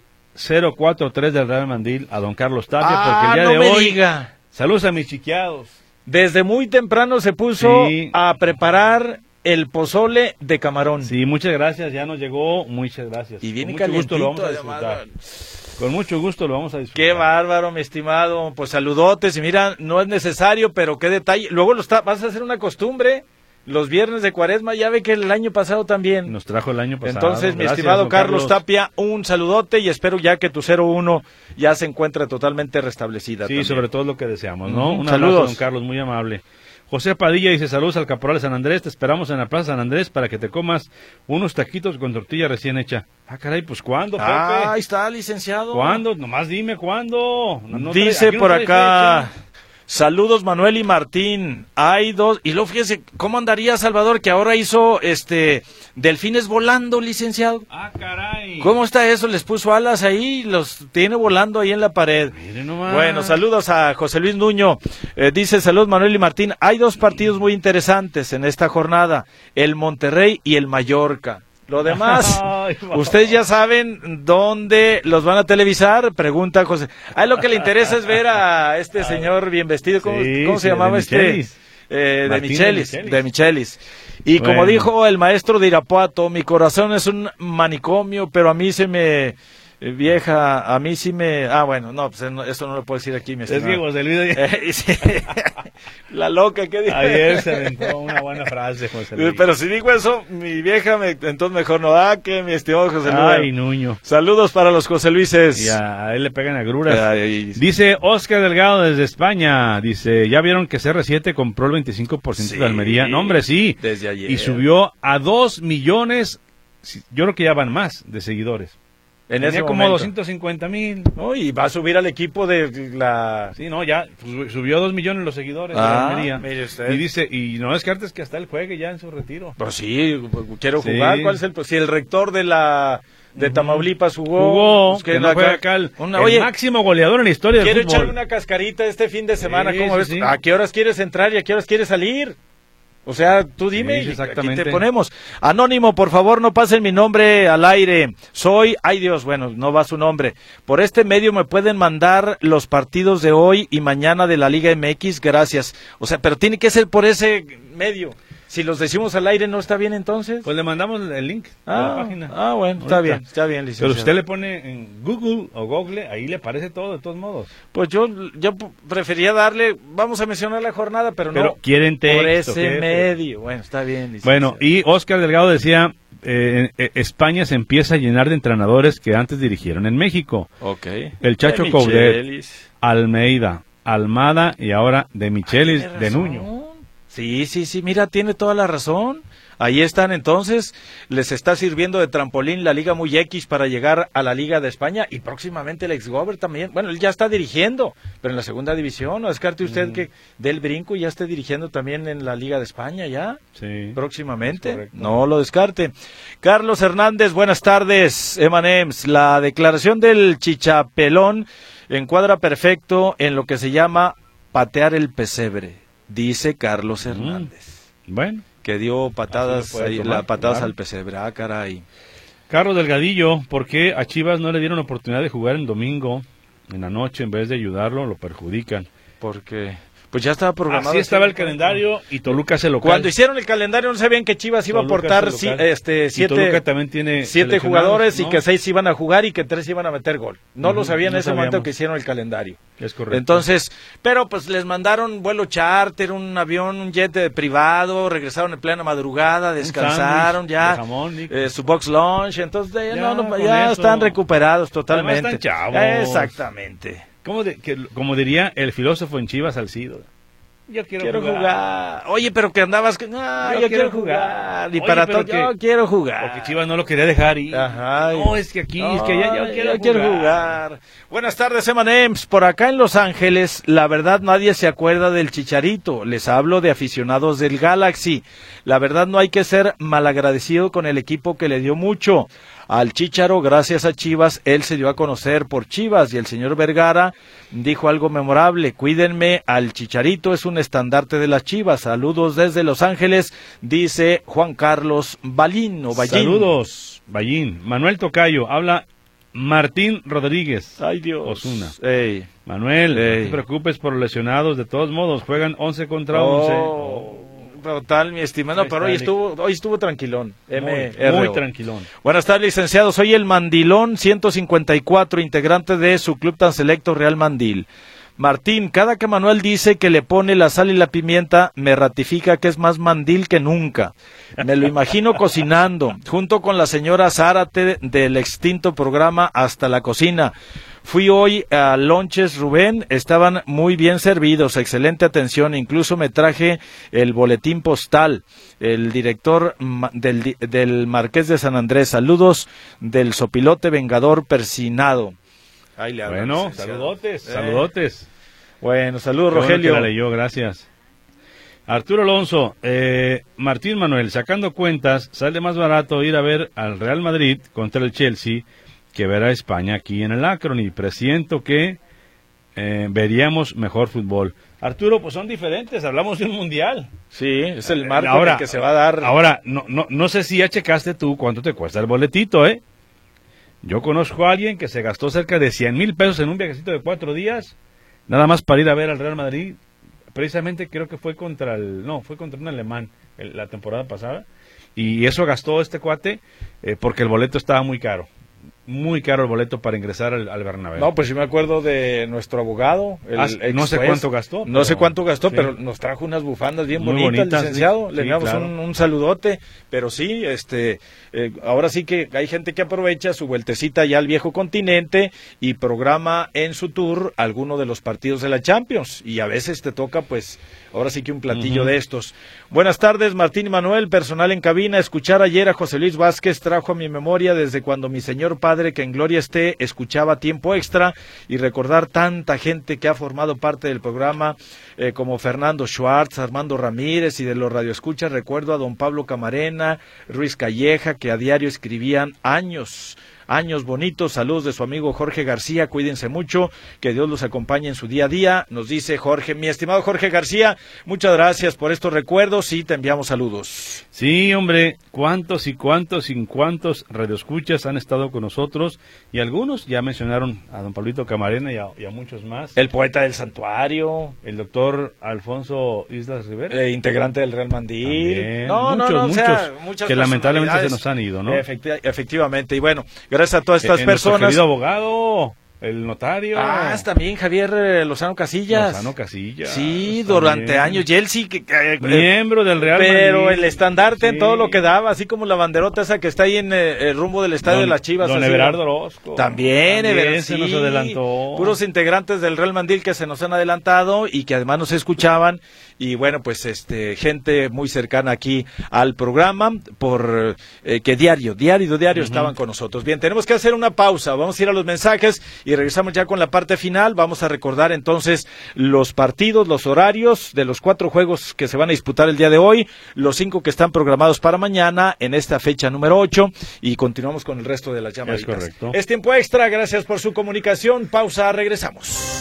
Speaker 4: 043 del Real Mandil a don Carlos Tapia, porque el día
Speaker 3: no
Speaker 4: de
Speaker 3: me
Speaker 4: hoy,
Speaker 3: diga.
Speaker 4: saludos a mis chiqueados.
Speaker 3: Desde muy temprano se puso
Speaker 4: Sí.
Speaker 3: a preparar el pozole de camarón.
Speaker 4: Sí, muchas gracias, ya nos llegó, muchas gracias.
Speaker 3: Y viene
Speaker 4: Con mucho gusto lo vamos a
Speaker 3: calientito,
Speaker 4: disfrutar.
Speaker 3: además.
Speaker 4: Con mucho gusto lo vamos a disfrutar.
Speaker 3: Qué bárbaro, mi estimado. Pues saludotes. Y mira, no es necesario, pero qué detalle. Luego vas a hacer una costumbre. Los viernes de Cuaresma, ya ve que el año pasado también.
Speaker 4: Nos trajo el año pasado.
Speaker 3: Entonces, mi
Speaker 4: Gracias,
Speaker 3: estimado
Speaker 4: don
Speaker 3: Carlos Tapia, un saludote y espero ya que tu 01 ya se encuentre totalmente restablecida.
Speaker 4: Sí,
Speaker 3: también.
Speaker 4: sobre todo lo que deseamos, ¿no? Un
Speaker 3: Saludos.
Speaker 4: abrazo, don Carlos, muy amable. José Padilla dice, saludos al Caporal de San Andrés, te esperamos en la Plaza San Andrés para que te comas unos taquitos con tortilla recién hecha. Ah, caray, pues ¿cuándo, Pepe?
Speaker 3: Ahí está, licenciado.
Speaker 4: ¿Cuándo? Nomás dime cuándo.
Speaker 3: Dice
Speaker 4: aquí no
Speaker 3: por
Speaker 4: trae
Speaker 3: acá,
Speaker 4: fecha.
Speaker 3: saludos Manuel y Martín, hay dos, y luego fíjese, ¿cómo andaría Salvador que ahora hizo delfines volando, licenciado?
Speaker 4: Ah, caray.
Speaker 3: ¿Cómo está eso? Les puso alas ahí, los tiene volando ahí en la pared.
Speaker 4: Mire nomás.
Speaker 3: Bueno, saludos a José Luis Nuño. Dice, saludos Manuel y Martín. Hay dos partidos muy interesantes en esta jornada, el Monterrey y el Mallorca. Lo demás,
Speaker 4: Ay,
Speaker 3: ustedes ya saben dónde los van a televisar, pregunta José. Ahí lo que le interesa es ver a este señor bien vestido, ¿cómo se llamaba
Speaker 4: de
Speaker 3: de Michelis. Y
Speaker 4: Bueno.
Speaker 3: como dijo el maestro de Irapuato, mi corazón es un manicomio, pero a mí se me... vieja, a mí sí me... bueno, no, pues eso no lo puedo decir aquí, mi
Speaker 4: Es
Speaker 3: estimado.
Speaker 4: que José Luis
Speaker 3: Sí. La loca, ¿qué dijo?
Speaker 4: ayer se aventó una buena frase, José Luis.
Speaker 3: Pero si digo eso, mi vieja, entonces mejor no. Que mi estimado José Luis.
Speaker 4: Ay, Nuño.
Speaker 3: Saludos para los José Luises.
Speaker 4: Y a él le pegan agruras.
Speaker 3: Ay.
Speaker 4: Dice Oscar Delgado desde España. Dice, ¿ya vieron que CR7 compró el 25% de Almería? No, hombre, sí.
Speaker 3: Desde ayer.
Speaker 4: Y subió a 2 millones, yo creo que ya van más, de seguidores.
Speaker 3: En ese
Speaker 4: Tenía como
Speaker 3: momento.
Speaker 4: 250,000.
Speaker 3: No, y va a subir al equipo de la...
Speaker 4: Sí, no, ya subió 2 millones los seguidores de Almería.
Speaker 3: Mire usted.
Speaker 4: Y dice, y no descartes que hasta él juegue ya en su retiro.
Speaker 3: Pues sí, quiero
Speaker 4: Sí.
Speaker 3: jugar. ¿Cuál es si el rector de Tamaulipas
Speaker 4: Jugó,
Speaker 3: pues,
Speaker 4: que no juega acá el
Speaker 3: oye,
Speaker 4: máximo goleador en la historia del
Speaker 3: quiero
Speaker 4: fútbol.
Speaker 3: echar una cascarita este fin de semana.
Speaker 4: Sí,
Speaker 3: ¿Cómo
Speaker 4: sí,
Speaker 3: ves?
Speaker 4: sí.
Speaker 3: ¿A qué horas quieres entrar y a qué horas quieres salir? O sea, tú dime,
Speaker 4: Sí,
Speaker 3: y
Speaker 4: exactamente.
Speaker 3: aquí te ponemos. Anónimo, por favor, no pasen mi nombre al aire. Soy, ay Dios, bueno, no va su nombre. Por este medio me pueden mandar los partidos de hoy y mañana de la Liga MX, gracias. O sea, pero tiene que ser por ese medio. Si los decimos al aire, ¿no está bien entonces?
Speaker 4: Pues le mandamos el link a la página.
Speaker 3: Bueno, está bien, licenciado.
Speaker 4: Pero usted le pone en Google o Google, ahí le aparece todo, de todos modos.
Speaker 3: Pues yo prefería darle, vamos a mencionar la jornada, pero no
Speaker 4: quieren texto,
Speaker 3: por ese
Speaker 4: jefe.
Speaker 3: medio. Bueno, está bien, licenciado.
Speaker 4: Bueno, y Oscar Delgado decía, España se empieza a llenar de entrenadores que antes dirigieron en México.
Speaker 3: Ok.
Speaker 4: El Chacho
Speaker 3: De
Speaker 4: Coudet,
Speaker 3: Michelis.
Speaker 4: Almeida, Almada y ahora de Michelis,
Speaker 3: Tiene
Speaker 4: de
Speaker 3: razón.
Speaker 4: Nuño.
Speaker 3: Sí, mira, tiene toda la razón. Ahí están, entonces, les está sirviendo de trampolín la Liga Muy X para llegar a la Liga de España y próximamente el ex-Gober también. Bueno, él ya está dirigiendo, pero en la segunda división, no descarte usted que dé el brinco y ya esté dirigiendo también en la Liga de España ya,
Speaker 4: Sí,
Speaker 3: próximamente, no lo descarte. Carlos Hernández, buenas tardes, Emanems. La declaración del Chichapelón encuadra perfecto en lo que se llama patear el pesebre, dice Carlos Hernández.
Speaker 4: Bueno.
Speaker 3: Que dio patadas,
Speaker 4: claro,
Speaker 3: al pesebre. Ah, caray.
Speaker 4: Carlos Delgadillo, ¿por qué a Chivas no le dieron oportunidad de jugar el domingo en la noche en vez de ayudarlo? Lo perjudican.
Speaker 3: Porque pues ya estaba programado.
Speaker 4: Así estaba el calendario y Toluca se local.
Speaker 3: Cuando hicieron el calendario no sabían que Chivas iba a aportar
Speaker 4: Toluca también tiene
Speaker 3: 7 jugadores,
Speaker 4: ¿no?
Speaker 3: Y que 6 iban a jugar y que 3 iban a meter gol. No lo sabían en ese momento que hicieron el calendario.
Speaker 4: Es correcto.
Speaker 3: Entonces, pero pues les mandaron vuelo charter, un avión, un jet privado, regresaron en plena madrugada, descansaron ya, su box lunch, entonces ya están recuperados totalmente.
Speaker 4: Están chavos.
Speaker 3: Exactamente.
Speaker 4: Como diría el filósofo en Chivas, Salcido. Yo quiero jugar.
Speaker 3: Oye, pero que andabas... yo quiero jugar. Y para todo, yo quiero jugar.
Speaker 4: Porque Chivas no lo quería dejar ir.
Speaker 3: Ajá.
Speaker 4: No, es que aquí, es que yo quiero jugar.
Speaker 3: Buenas tardes, Emanems. Por acá en Los Ángeles, la verdad nadie se acuerda del Chicharito. Les hablo de aficionados del Galaxy. La verdad no hay que ser malagradecido con el equipo que le dio mucho. Al Chícharo, gracias a Chivas, él se dio a conocer por Chivas y el señor Vergara dijo algo memorable: cuídenme al Chicharito, es un estandarte de las Chivas. Saludos desde Los Ángeles, dice Juan Carlos Ballín.
Speaker 4: Saludos, Ballín. Manuel Tocayo, habla Martín Rodríguez.
Speaker 3: Ay, Dios.
Speaker 4: Osuna.
Speaker 3: Ey.
Speaker 4: Manuel, no te preocupes por los lesionados, de todos modos, juegan 11 contra 11.
Speaker 3: Total, mi estimado, pero hoy estuvo tranquilón.
Speaker 4: Muy tranquilón.
Speaker 3: Buenas tardes, licenciado. Soy el Mandilón 154, integrante de su club tan selecto Real Mandil. Martín, cada que Manuel dice que le pone la sal y la pimienta, me ratifica que es más mandil que nunca. Me lo imagino cocinando, junto con la señora Zárate del extinto programa Hasta la Cocina. Fui hoy a Lonches Rubén, estaban muy bien servidos, excelente atención, incluso me traje el boletín postal. El director del Marqués de San Andrés, saludos del sopilote vengador persinado.
Speaker 4: Bueno, saludotes.
Speaker 3: Bueno, saludos,
Speaker 4: Qué
Speaker 3: Rogelio.
Speaker 4: bueno que la leyó, gracias. Arturo Alonso, Martín Manuel, sacando cuentas, sale más barato ir a ver al Real Madrid contra el Chelsea que ver a España aquí en el Akron, y presiento que veríamos mejor fútbol. Arturo, pues son diferentes, hablamos de un mundial.
Speaker 3: Sí, es el marco en el que se va a dar.
Speaker 4: Ahora, no sé si ya checaste tú cuánto te cuesta el boletito, ¿eh? Yo conozco a alguien que se gastó cerca de 100,000 pesos en un viajecito de 4 días, nada más para ir a ver al Real Madrid. Precisamente creo que fue contra un alemán la temporada pasada, y eso gastó este cuate porque el boleto estaba muy caro. Muy caro el boleto para ingresar al Bernabéu.
Speaker 3: No, pues sí me acuerdo de nuestro abogado.
Speaker 4: No sé cuánto gastó.
Speaker 3: Pero nos trajo unas bufandas bien bonitas, licenciado. Le damos un saludote. Pero sí, ahora sí que hay gente que aprovecha su vueltecita ya al viejo continente y programa en su tour alguno de los partidos de la Champions. Y a veces te toca, pues, ahora sí que un platillo de estos. Buenas tardes, Martín y Manuel, personal en cabina. Escuchar ayer a José Luis Vázquez trajo a mi memoria desde cuando mi señor padre, que en gloria esté, escuchaba Tiempo Extra, y recordar tanta gente que ha formado parte del programa, como Fernando Schwartz, Armando Ramírez, y de los radioescuchas recuerdo a don Pablo Camarena, Ruiz Calleja, que a diario escribían años bonitos. Saludos de su amigo Jorge García, cuídense mucho, que Dios los acompañe en su día a día, nos dice Jorge. Mi estimado Jorge García, muchas gracias por estos recuerdos y te enviamos saludos.
Speaker 4: Sí, hombre, cuántos radioescuchas han estado con nosotros, y algunos ya mencionaron a don Pablito Camarena y a muchos más.
Speaker 3: El poeta del santuario,
Speaker 4: el doctor Alfonso Islas Rivera,
Speaker 3: integrante del Real Mandil.
Speaker 4: Muchos que lamentablemente se nos han ido, ¿no?
Speaker 3: Efectivamente, y bueno, gracias a todas estas personas.
Speaker 4: Nuestro querido abogado, el notario.
Speaker 3: También Javier Lozano Casillas. Sí, durante años. Y él sí
Speaker 4: miembro del Real Madrid.
Speaker 3: Pero el estandarte en todo lo que daba, así como la banderota esa que está ahí en el rumbo del estadio de las Chivas.
Speaker 4: Don Everardo Orozco.
Speaker 3: También
Speaker 4: se nos adelantó.
Speaker 3: Puros integrantes del Real Mandil que se nos han adelantado y que además nos escuchaban y bueno, pues gente muy cercana aquí al programa, por que diario estaban con nosotros. Bien, tenemos que hacer una pausa, vamos a ir a los mensajes y regresamos ya con la parte final. Vamos a recordar entonces los partidos, los horarios de los 4 juegos que se van a disputar el día de hoy, los 5 que están programados para mañana en esta fecha número 8, y continuamos con el resto de las llamaditas.
Speaker 4: Es correcto.
Speaker 3: Es tiempo extra, gracias por su comunicación. Pausa, regresamos.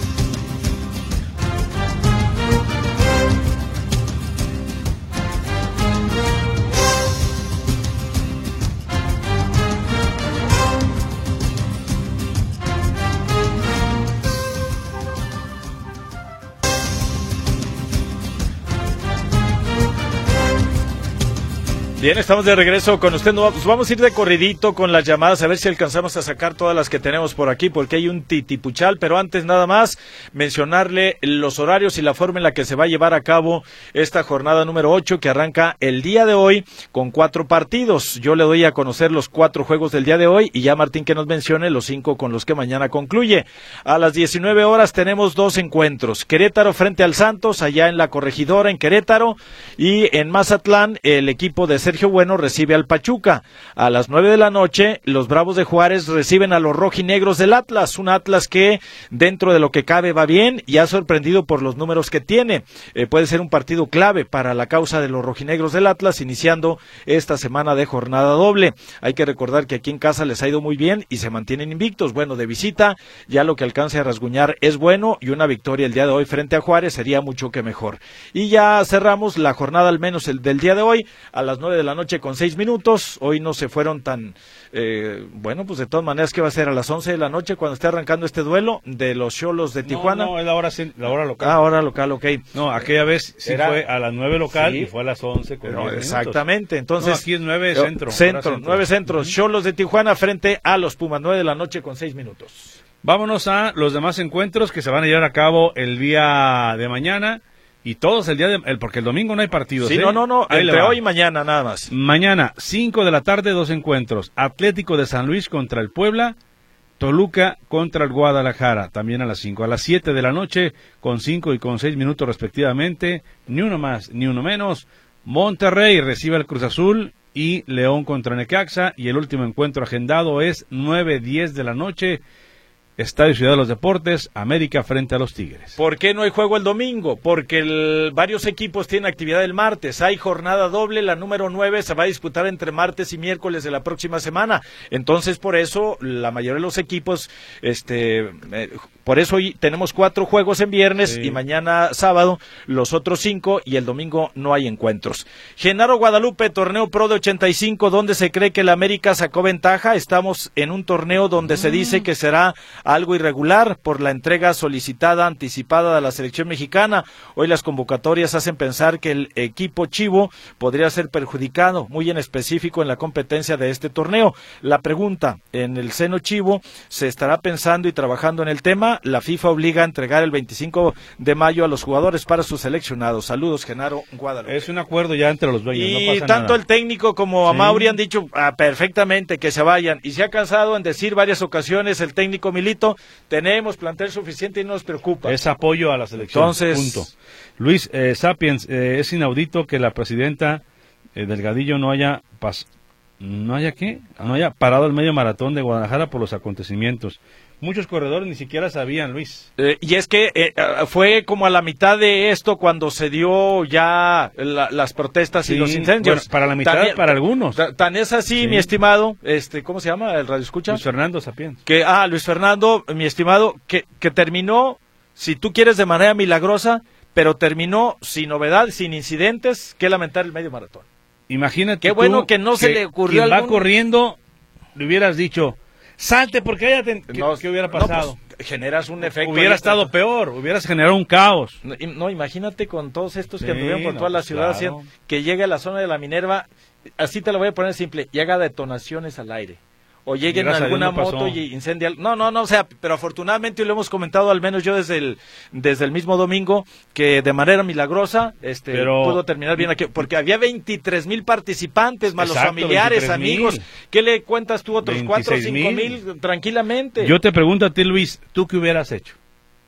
Speaker 3: Bien, estamos de regreso con usted. Pues vamos a ir de corridito con las llamadas, a ver si alcanzamos a sacar todas las que tenemos por aquí, porque hay un titipuchal, pero antes nada más mencionarle los horarios y la forma en la que se va a llevar a cabo esta jornada número 8, que arranca el día de hoy con 4 partidos. Yo le doy a conocer los 4 juegos del día de hoy y ya Martín que nos mencione los 5 con los que mañana concluye. A las 19 horas tenemos 2 encuentros. Querétaro frente al Santos, allá en la Corregidora, en Querétaro, y en Mazatlán, el equipo de Sergio Bueno recibe al Pachuca. A las 9 de la noche, los Bravos de Juárez reciben a los rojinegros del Atlas, un Atlas que dentro de lo que cabe va bien y ha sorprendido por los números que tiene. Puede ser un partido clave para la causa de los rojinegros del Atlas, iniciando esta semana de jornada doble. Hay que recordar que aquí en casa les ha ido muy bien y se mantienen invictos. Bueno, de visita, ya lo que alcance a rasguñar es bueno, y una victoria el día de hoy frente a Juárez sería mucho que mejor. Y ya cerramos la jornada, al menos el del día de hoy, a las 9 de la noche con 6 minutos. Hoy no se fueron tan bueno, pues de todas maneras, ¿qué va a ser? A las 11 de la noche cuando esté arrancando este duelo de los Xolos de Tijuana.
Speaker 4: No, es la hora local.
Speaker 3: Ah, hora local, ok.
Speaker 4: No, aquella vez sí fue a las 9 local, sí, y fue a las 11 con 10
Speaker 3: exactamente, entonces
Speaker 4: no, aquí es 9 centro.
Speaker 3: Centro, 9 centros. Xolos de Tijuana frente a los Pumas, 9 de la noche con 6 minutos.
Speaker 4: Vámonos a los demás encuentros que se van a llevar a cabo el día de mañana. Y todos el día porque el domingo no hay partidos.
Speaker 3: Sí, no, entre hoy y mañana nada más.
Speaker 4: Mañana, 5 de la tarde, 2 encuentros. Atlético de San Luis contra el Puebla, Toluca contra el Guadalajara, también a las 5. A las 7 de la noche, con 5 y con 6 minutos respectivamente, ni uno más ni uno menos, Monterrey recibe al Cruz Azul y León contra Necaxa. Y el último encuentro agendado es 9:10 de la noche, Estadio Ciudad de los Deportes, América frente a los Tigres.
Speaker 3: ¿Por qué no hay juego el domingo? Porque varios equipos tienen actividad el martes. Hay jornada doble, la número 9 se va a disputar entre martes y miércoles de la próxima semana. Entonces, por eso, la mayoría de los equipos, por eso hoy tenemos 4 juegos en viernes, sí, y mañana sábado los otros 5, y el domingo no hay encuentros. Genaro Guadalupe, torneo Pro de 85, donde se cree que la América sacó ventaja. Estamos en un torneo donde se dice que será algo irregular por la entrega solicitada anticipada de la selección mexicana. Hoy las convocatorias hacen pensar que el equipo chivo podría ser perjudicado, muy en específico en la competencia de este torneo. La pregunta, en el seno chivo, ¿se estará pensando y trabajando en el tema? La FIFA obliga a entregar el 25 de mayo a los jugadores para sus seleccionados. Saludos, Genaro Guadalupe.
Speaker 4: Es un acuerdo ya entre los dueños,
Speaker 3: y
Speaker 4: no pasa
Speaker 3: tanto
Speaker 4: nada.
Speaker 3: El técnico como Amauri han dicho perfectamente que se vayan, y se ha cansado en decir varias ocasiones el técnico Milito: tenemos plantel suficiente y no nos preocupa.
Speaker 4: Es apoyo a la selección.
Speaker 3: Entonces,
Speaker 4: punto. Luis Sapiens, es inaudito que la presidenta Delgadillo no haya parado el medio maratón de Guadalajara por los acontecimientos. Muchos corredores ni siquiera sabían, Luis.
Speaker 3: Y es que fue como a la mitad de esto cuando se dio ya las protestas, sí, y los incendios.
Speaker 4: Bueno, para la mitad, para algunos.
Speaker 3: Tan es así, sí, mi estimado, ¿cómo se llama el radioescucha?
Speaker 4: Luis Fernando Sapiens.
Speaker 3: Luis Fernando, mi estimado, que terminó, si tú quieres, de manera milagrosa, pero terminó sin novedad, sin incidentes. Qué lamentar el medio maratón.
Speaker 4: Imagínate.
Speaker 3: Qué bueno que no se le ocurrió
Speaker 4: quien va corriendo, le hubieras dicho: salte, porque ¿qué hubiera pasado?
Speaker 3: No, pues, generas un efecto.
Speaker 4: Hubiera estado peor, hubieras generado un caos.
Speaker 3: No, imagínate con todos estos que anduvieron por toda la ciudad, claro, que llegue a la zona de la Minerva, así te lo voy a poner simple, llega detonaciones al aire. O lleguen en alguna moto y incendian. No, o sea, pero afortunadamente, y lo hemos comentado al menos yo desde el mismo domingo, que de manera milagrosa pudo terminar bien aquí, porque había 23,000 participantes, más los familiares, amigos. ¿Qué le cuentas tú? Otros 4 o 5,000 tranquilamente.
Speaker 4: Yo te pregunto a ti, Luis, ¿tú qué hubieras hecho?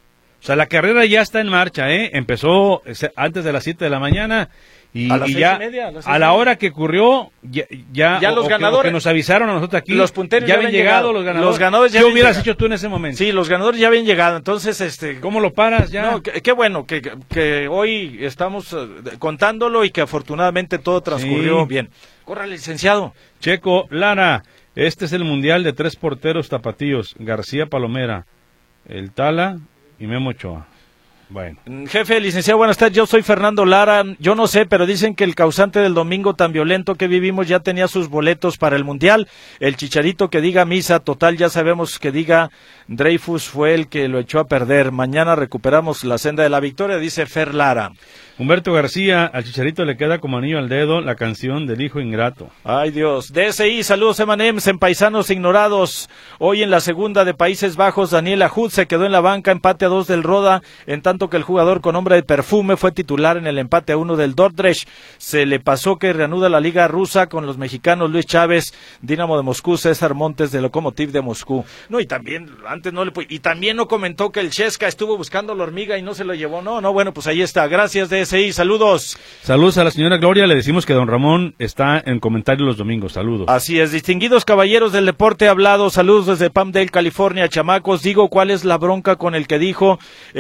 Speaker 4: O sea, la carrera ya está en marcha, empezó antes de las 7 de la mañana y ya a la hora que ocurrió, ya
Speaker 3: los ganadores
Speaker 4: que nos avisaron a nosotros aquí,
Speaker 3: los punteros
Speaker 4: ya habían llegado los ganadores. ¿Qué hubieras hecho tú en ese momento?
Speaker 3: Sí, los ganadores ya habían llegado, entonces
Speaker 4: ¿cómo lo paras ya?
Speaker 3: No, qué bueno que hoy estamos contándolo y que afortunadamente todo transcurrió bien. Córrale, licenciado.
Speaker 4: Checo Lara, este es el mundial de 3 porteros tapatíos, García Palomera, el Tala y Memo Ochoa. Bueno.
Speaker 3: Jefe, licenciado, buenas tardes, yo soy Fernando Lara, yo no sé, pero dicen que el causante del domingo tan violento que vivimos ya tenía sus boletos para el Mundial, el Chicharito que diga misa, total, ya sabemos que diga Dreyfus fue el que lo echó a perder, mañana recuperamos la senda de la victoria, dice Fer Lara.
Speaker 4: Humberto García, al Chicharito le queda como anillo al dedo la canción del hijo ingrato.
Speaker 3: Ay Dios, DSI, saludos Emanems en Paisanos Ignorados, hoy en la segunda de Países Bajos, Daniel Ajud se quedó en la banca, empate a 2 del Roda, en tanto que el jugador con nombre de Perfume fue titular en el empate a 1 del Dordrecht, se le pasó que reanuda la liga rusa con los mexicanos Luis Chávez, Dinamo de Moscú, César Montes de Lokomotiv de Moscú, no, y también, antes no le y también no comentó que el Chesca estuvo buscando la hormiga y no se lo llevó, no, bueno, pues ahí está, gracias DSI, saludos.
Speaker 4: Saludos a la señora Gloria, le decimos que don Ramón está en comentarios los domingos, saludos.
Speaker 3: Así es, distinguidos caballeros del deporte hablado, saludos desde Palmdale, California, chamacos, digo, ¿cuál es la bronca con el que dijo,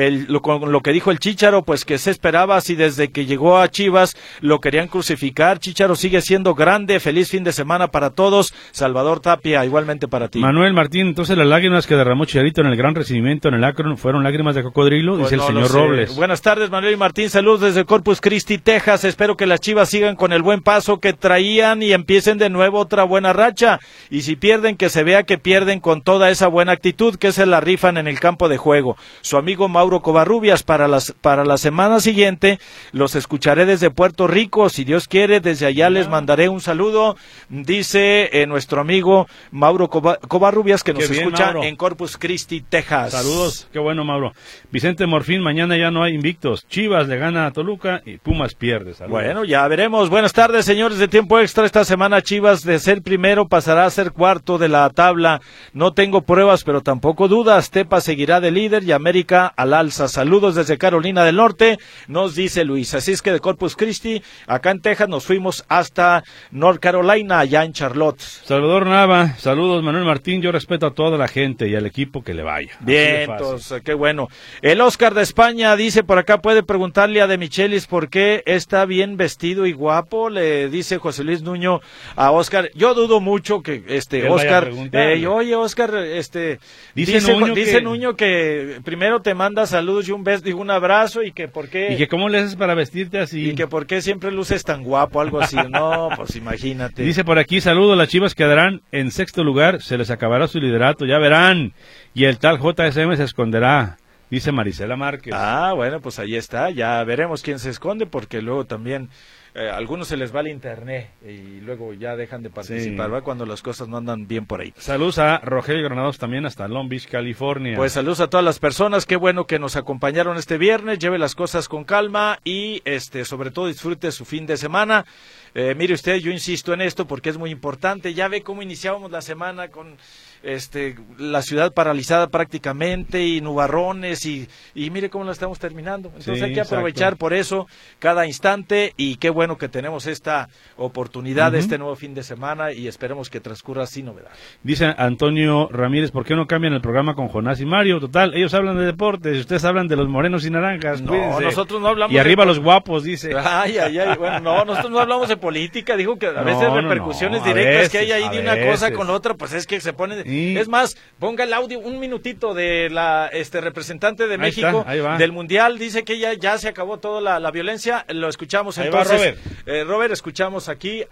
Speaker 3: con lo que dijo el Chícharo? Pues que se esperaba si desde que llegó a Chivas lo querían crucificar, Chícharo sigue siendo grande, feliz fin de semana para todos, Salvador Tapia, igualmente para ti.
Speaker 4: Manuel Martín, entonces las lágrimas que derramó Chicharito en el gran recibimiento en el Akron fueron lágrimas de cocodrilo, pues dice el señor Robles.
Speaker 3: Buenas tardes Manuel y Martín, saludos desde Corpus Christi, Texas, espero que las Chivas sigan con el buen paso que traían y empiecen de nuevo otra buena racha, y si pierden que se vea que pierden con toda esa buena actitud que se la rifan en el campo de juego. Su amigo Mauro Covarrubias, para la semana siguiente los escucharé desde Puerto Rico, si Dios quiere, desde allá les mandaré un saludo, dice nuestro amigo Mauro Covarrubias que nos escucha Mauro. En Corpus Christi, Texas.
Speaker 4: Saludos, qué bueno Mauro. Vicente Morfín, mañana ya no hay invictos, Chivas le gana a Toluca y Pumas pierde. Saludos.
Speaker 3: Bueno, ya veremos. Buenas tardes, señores de Tiempo Extra. Esta semana Chivas de ser primero pasará a ser cuarto de la tabla. No tengo pruebas, pero tampoco dudas. Tepa seguirá de líder y América al alza. Saludos desde Carolina del Norte, nos dice Luis. Así es que de Corpus Christi, acá en Texas, nos fuimos hasta North Carolina, allá en Charlotte.
Speaker 4: Salvador Nava, saludos Manuel Martín. Yo respeto a toda la gente y al equipo que le vaya.
Speaker 3: Bien, entonces, qué bueno. El Oscar de España dice por acá, puede preguntarle a De Michelis por qué está bien vestido y guapo, le dice José Luis Nuño a Oscar. Yo dudo mucho que Oscar, oye Oscar, dice Nuño que primero te manda saludos y un beso y un abrazo y que por qué.
Speaker 4: Y que cómo le haces para vestirte así.
Speaker 3: Y que por qué siempre luces tan guapo, algo así. No, pues imagínate.
Speaker 4: Dice por aquí, saludos, las Chivas quedarán en sexto lugar, se les acabará su liderato, ya verán. Y el tal JSM se esconderá. Dice Marisela Márquez.
Speaker 3: Ah, bueno, pues ahí está, ya veremos quién se esconde, porque luego también algunos se les va el internet y luego ya dejan de participar, ¿va? Cuando las cosas no andan bien por ahí.
Speaker 4: Saludos a Rogelio Granados también hasta Long Beach, California.
Speaker 3: Pues saludos a todas las personas, qué bueno que nos acompañaron este viernes, lleve las cosas con calma y sobre todo disfrute su fin de semana. Mire usted, yo insisto en esto porque es muy importante, ya ve cómo iniciábamos la semana con la ciudad paralizada prácticamente y nubarrones y mire cómo la estamos terminando. Entonces hay que aprovechar por eso cada instante y qué bueno que tenemos esta oportunidad, este nuevo fin de semana y esperemos que transcurra sin novedad.
Speaker 4: Dice Antonio Ramírez, ¿por qué no cambian el programa con Jonás y Mario? Total, ellos hablan de deportes, ustedes hablan de los morenos y naranjas.
Speaker 3: No, cuídense. Nosotros no hablamos
Speaker 4: y arriba los guapos, dice.
Speaker 3: Ay, bueno, no, nosotros no hablamos de política, dijo que a veces repercusiones directas veces, que hay ahí de una cosa con la otra, pues es que se ponen... Es más, ponga el audio, un minutito de la representante de México del Mundial, dice que ya se acabó toda la violencia, lo escuchamos ahí entonces. Robert, escuchamos aquí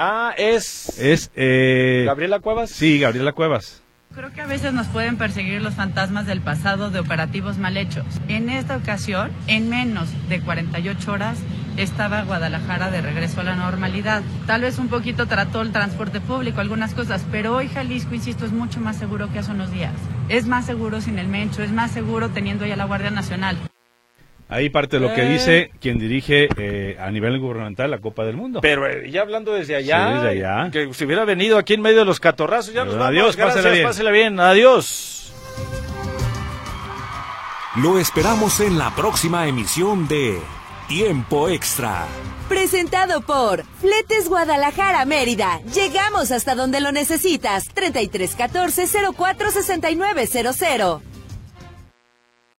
Speaker 3: ¿Gabriela Cuevas?
Speaker 4: Sí, Gabriela Cuevas.
Speaker 7: Creo que a veces nos pueden perseguir los fantasmas del pasado de operativos mal hechos. En esta ocasión, en menos de 48 horas, estaba Guadalajara de regreso a la normalidad. Tal vez un poquito trató el transporte público, algunas cosas, pero hoy Jalisco, insisto, es mucho más seguro que hace unos días. Es más seguro sin el Mencho, es más seguro teniendo ya la Guardia Nacional.
Speaker 4: Ahí parte de lo que dice quien dirige a nivel gubernamental la Copa del Mundo.
Speaker 3: Pero ya hablando desde allá, que si hubiera venido aquí en medio de los catorrazos, ya nos vamos.
Speaker 4: Adiós,
Speaker 3: gracias, pásela bien, adiós.
Speaker 1: Lo esperamos en la próxima emisión de Tiempo Extra.
Speaker 2: Presentado por Fletes Guadalajara Mérida. Llegamos hasta donde lo necesitas. 3314-046900.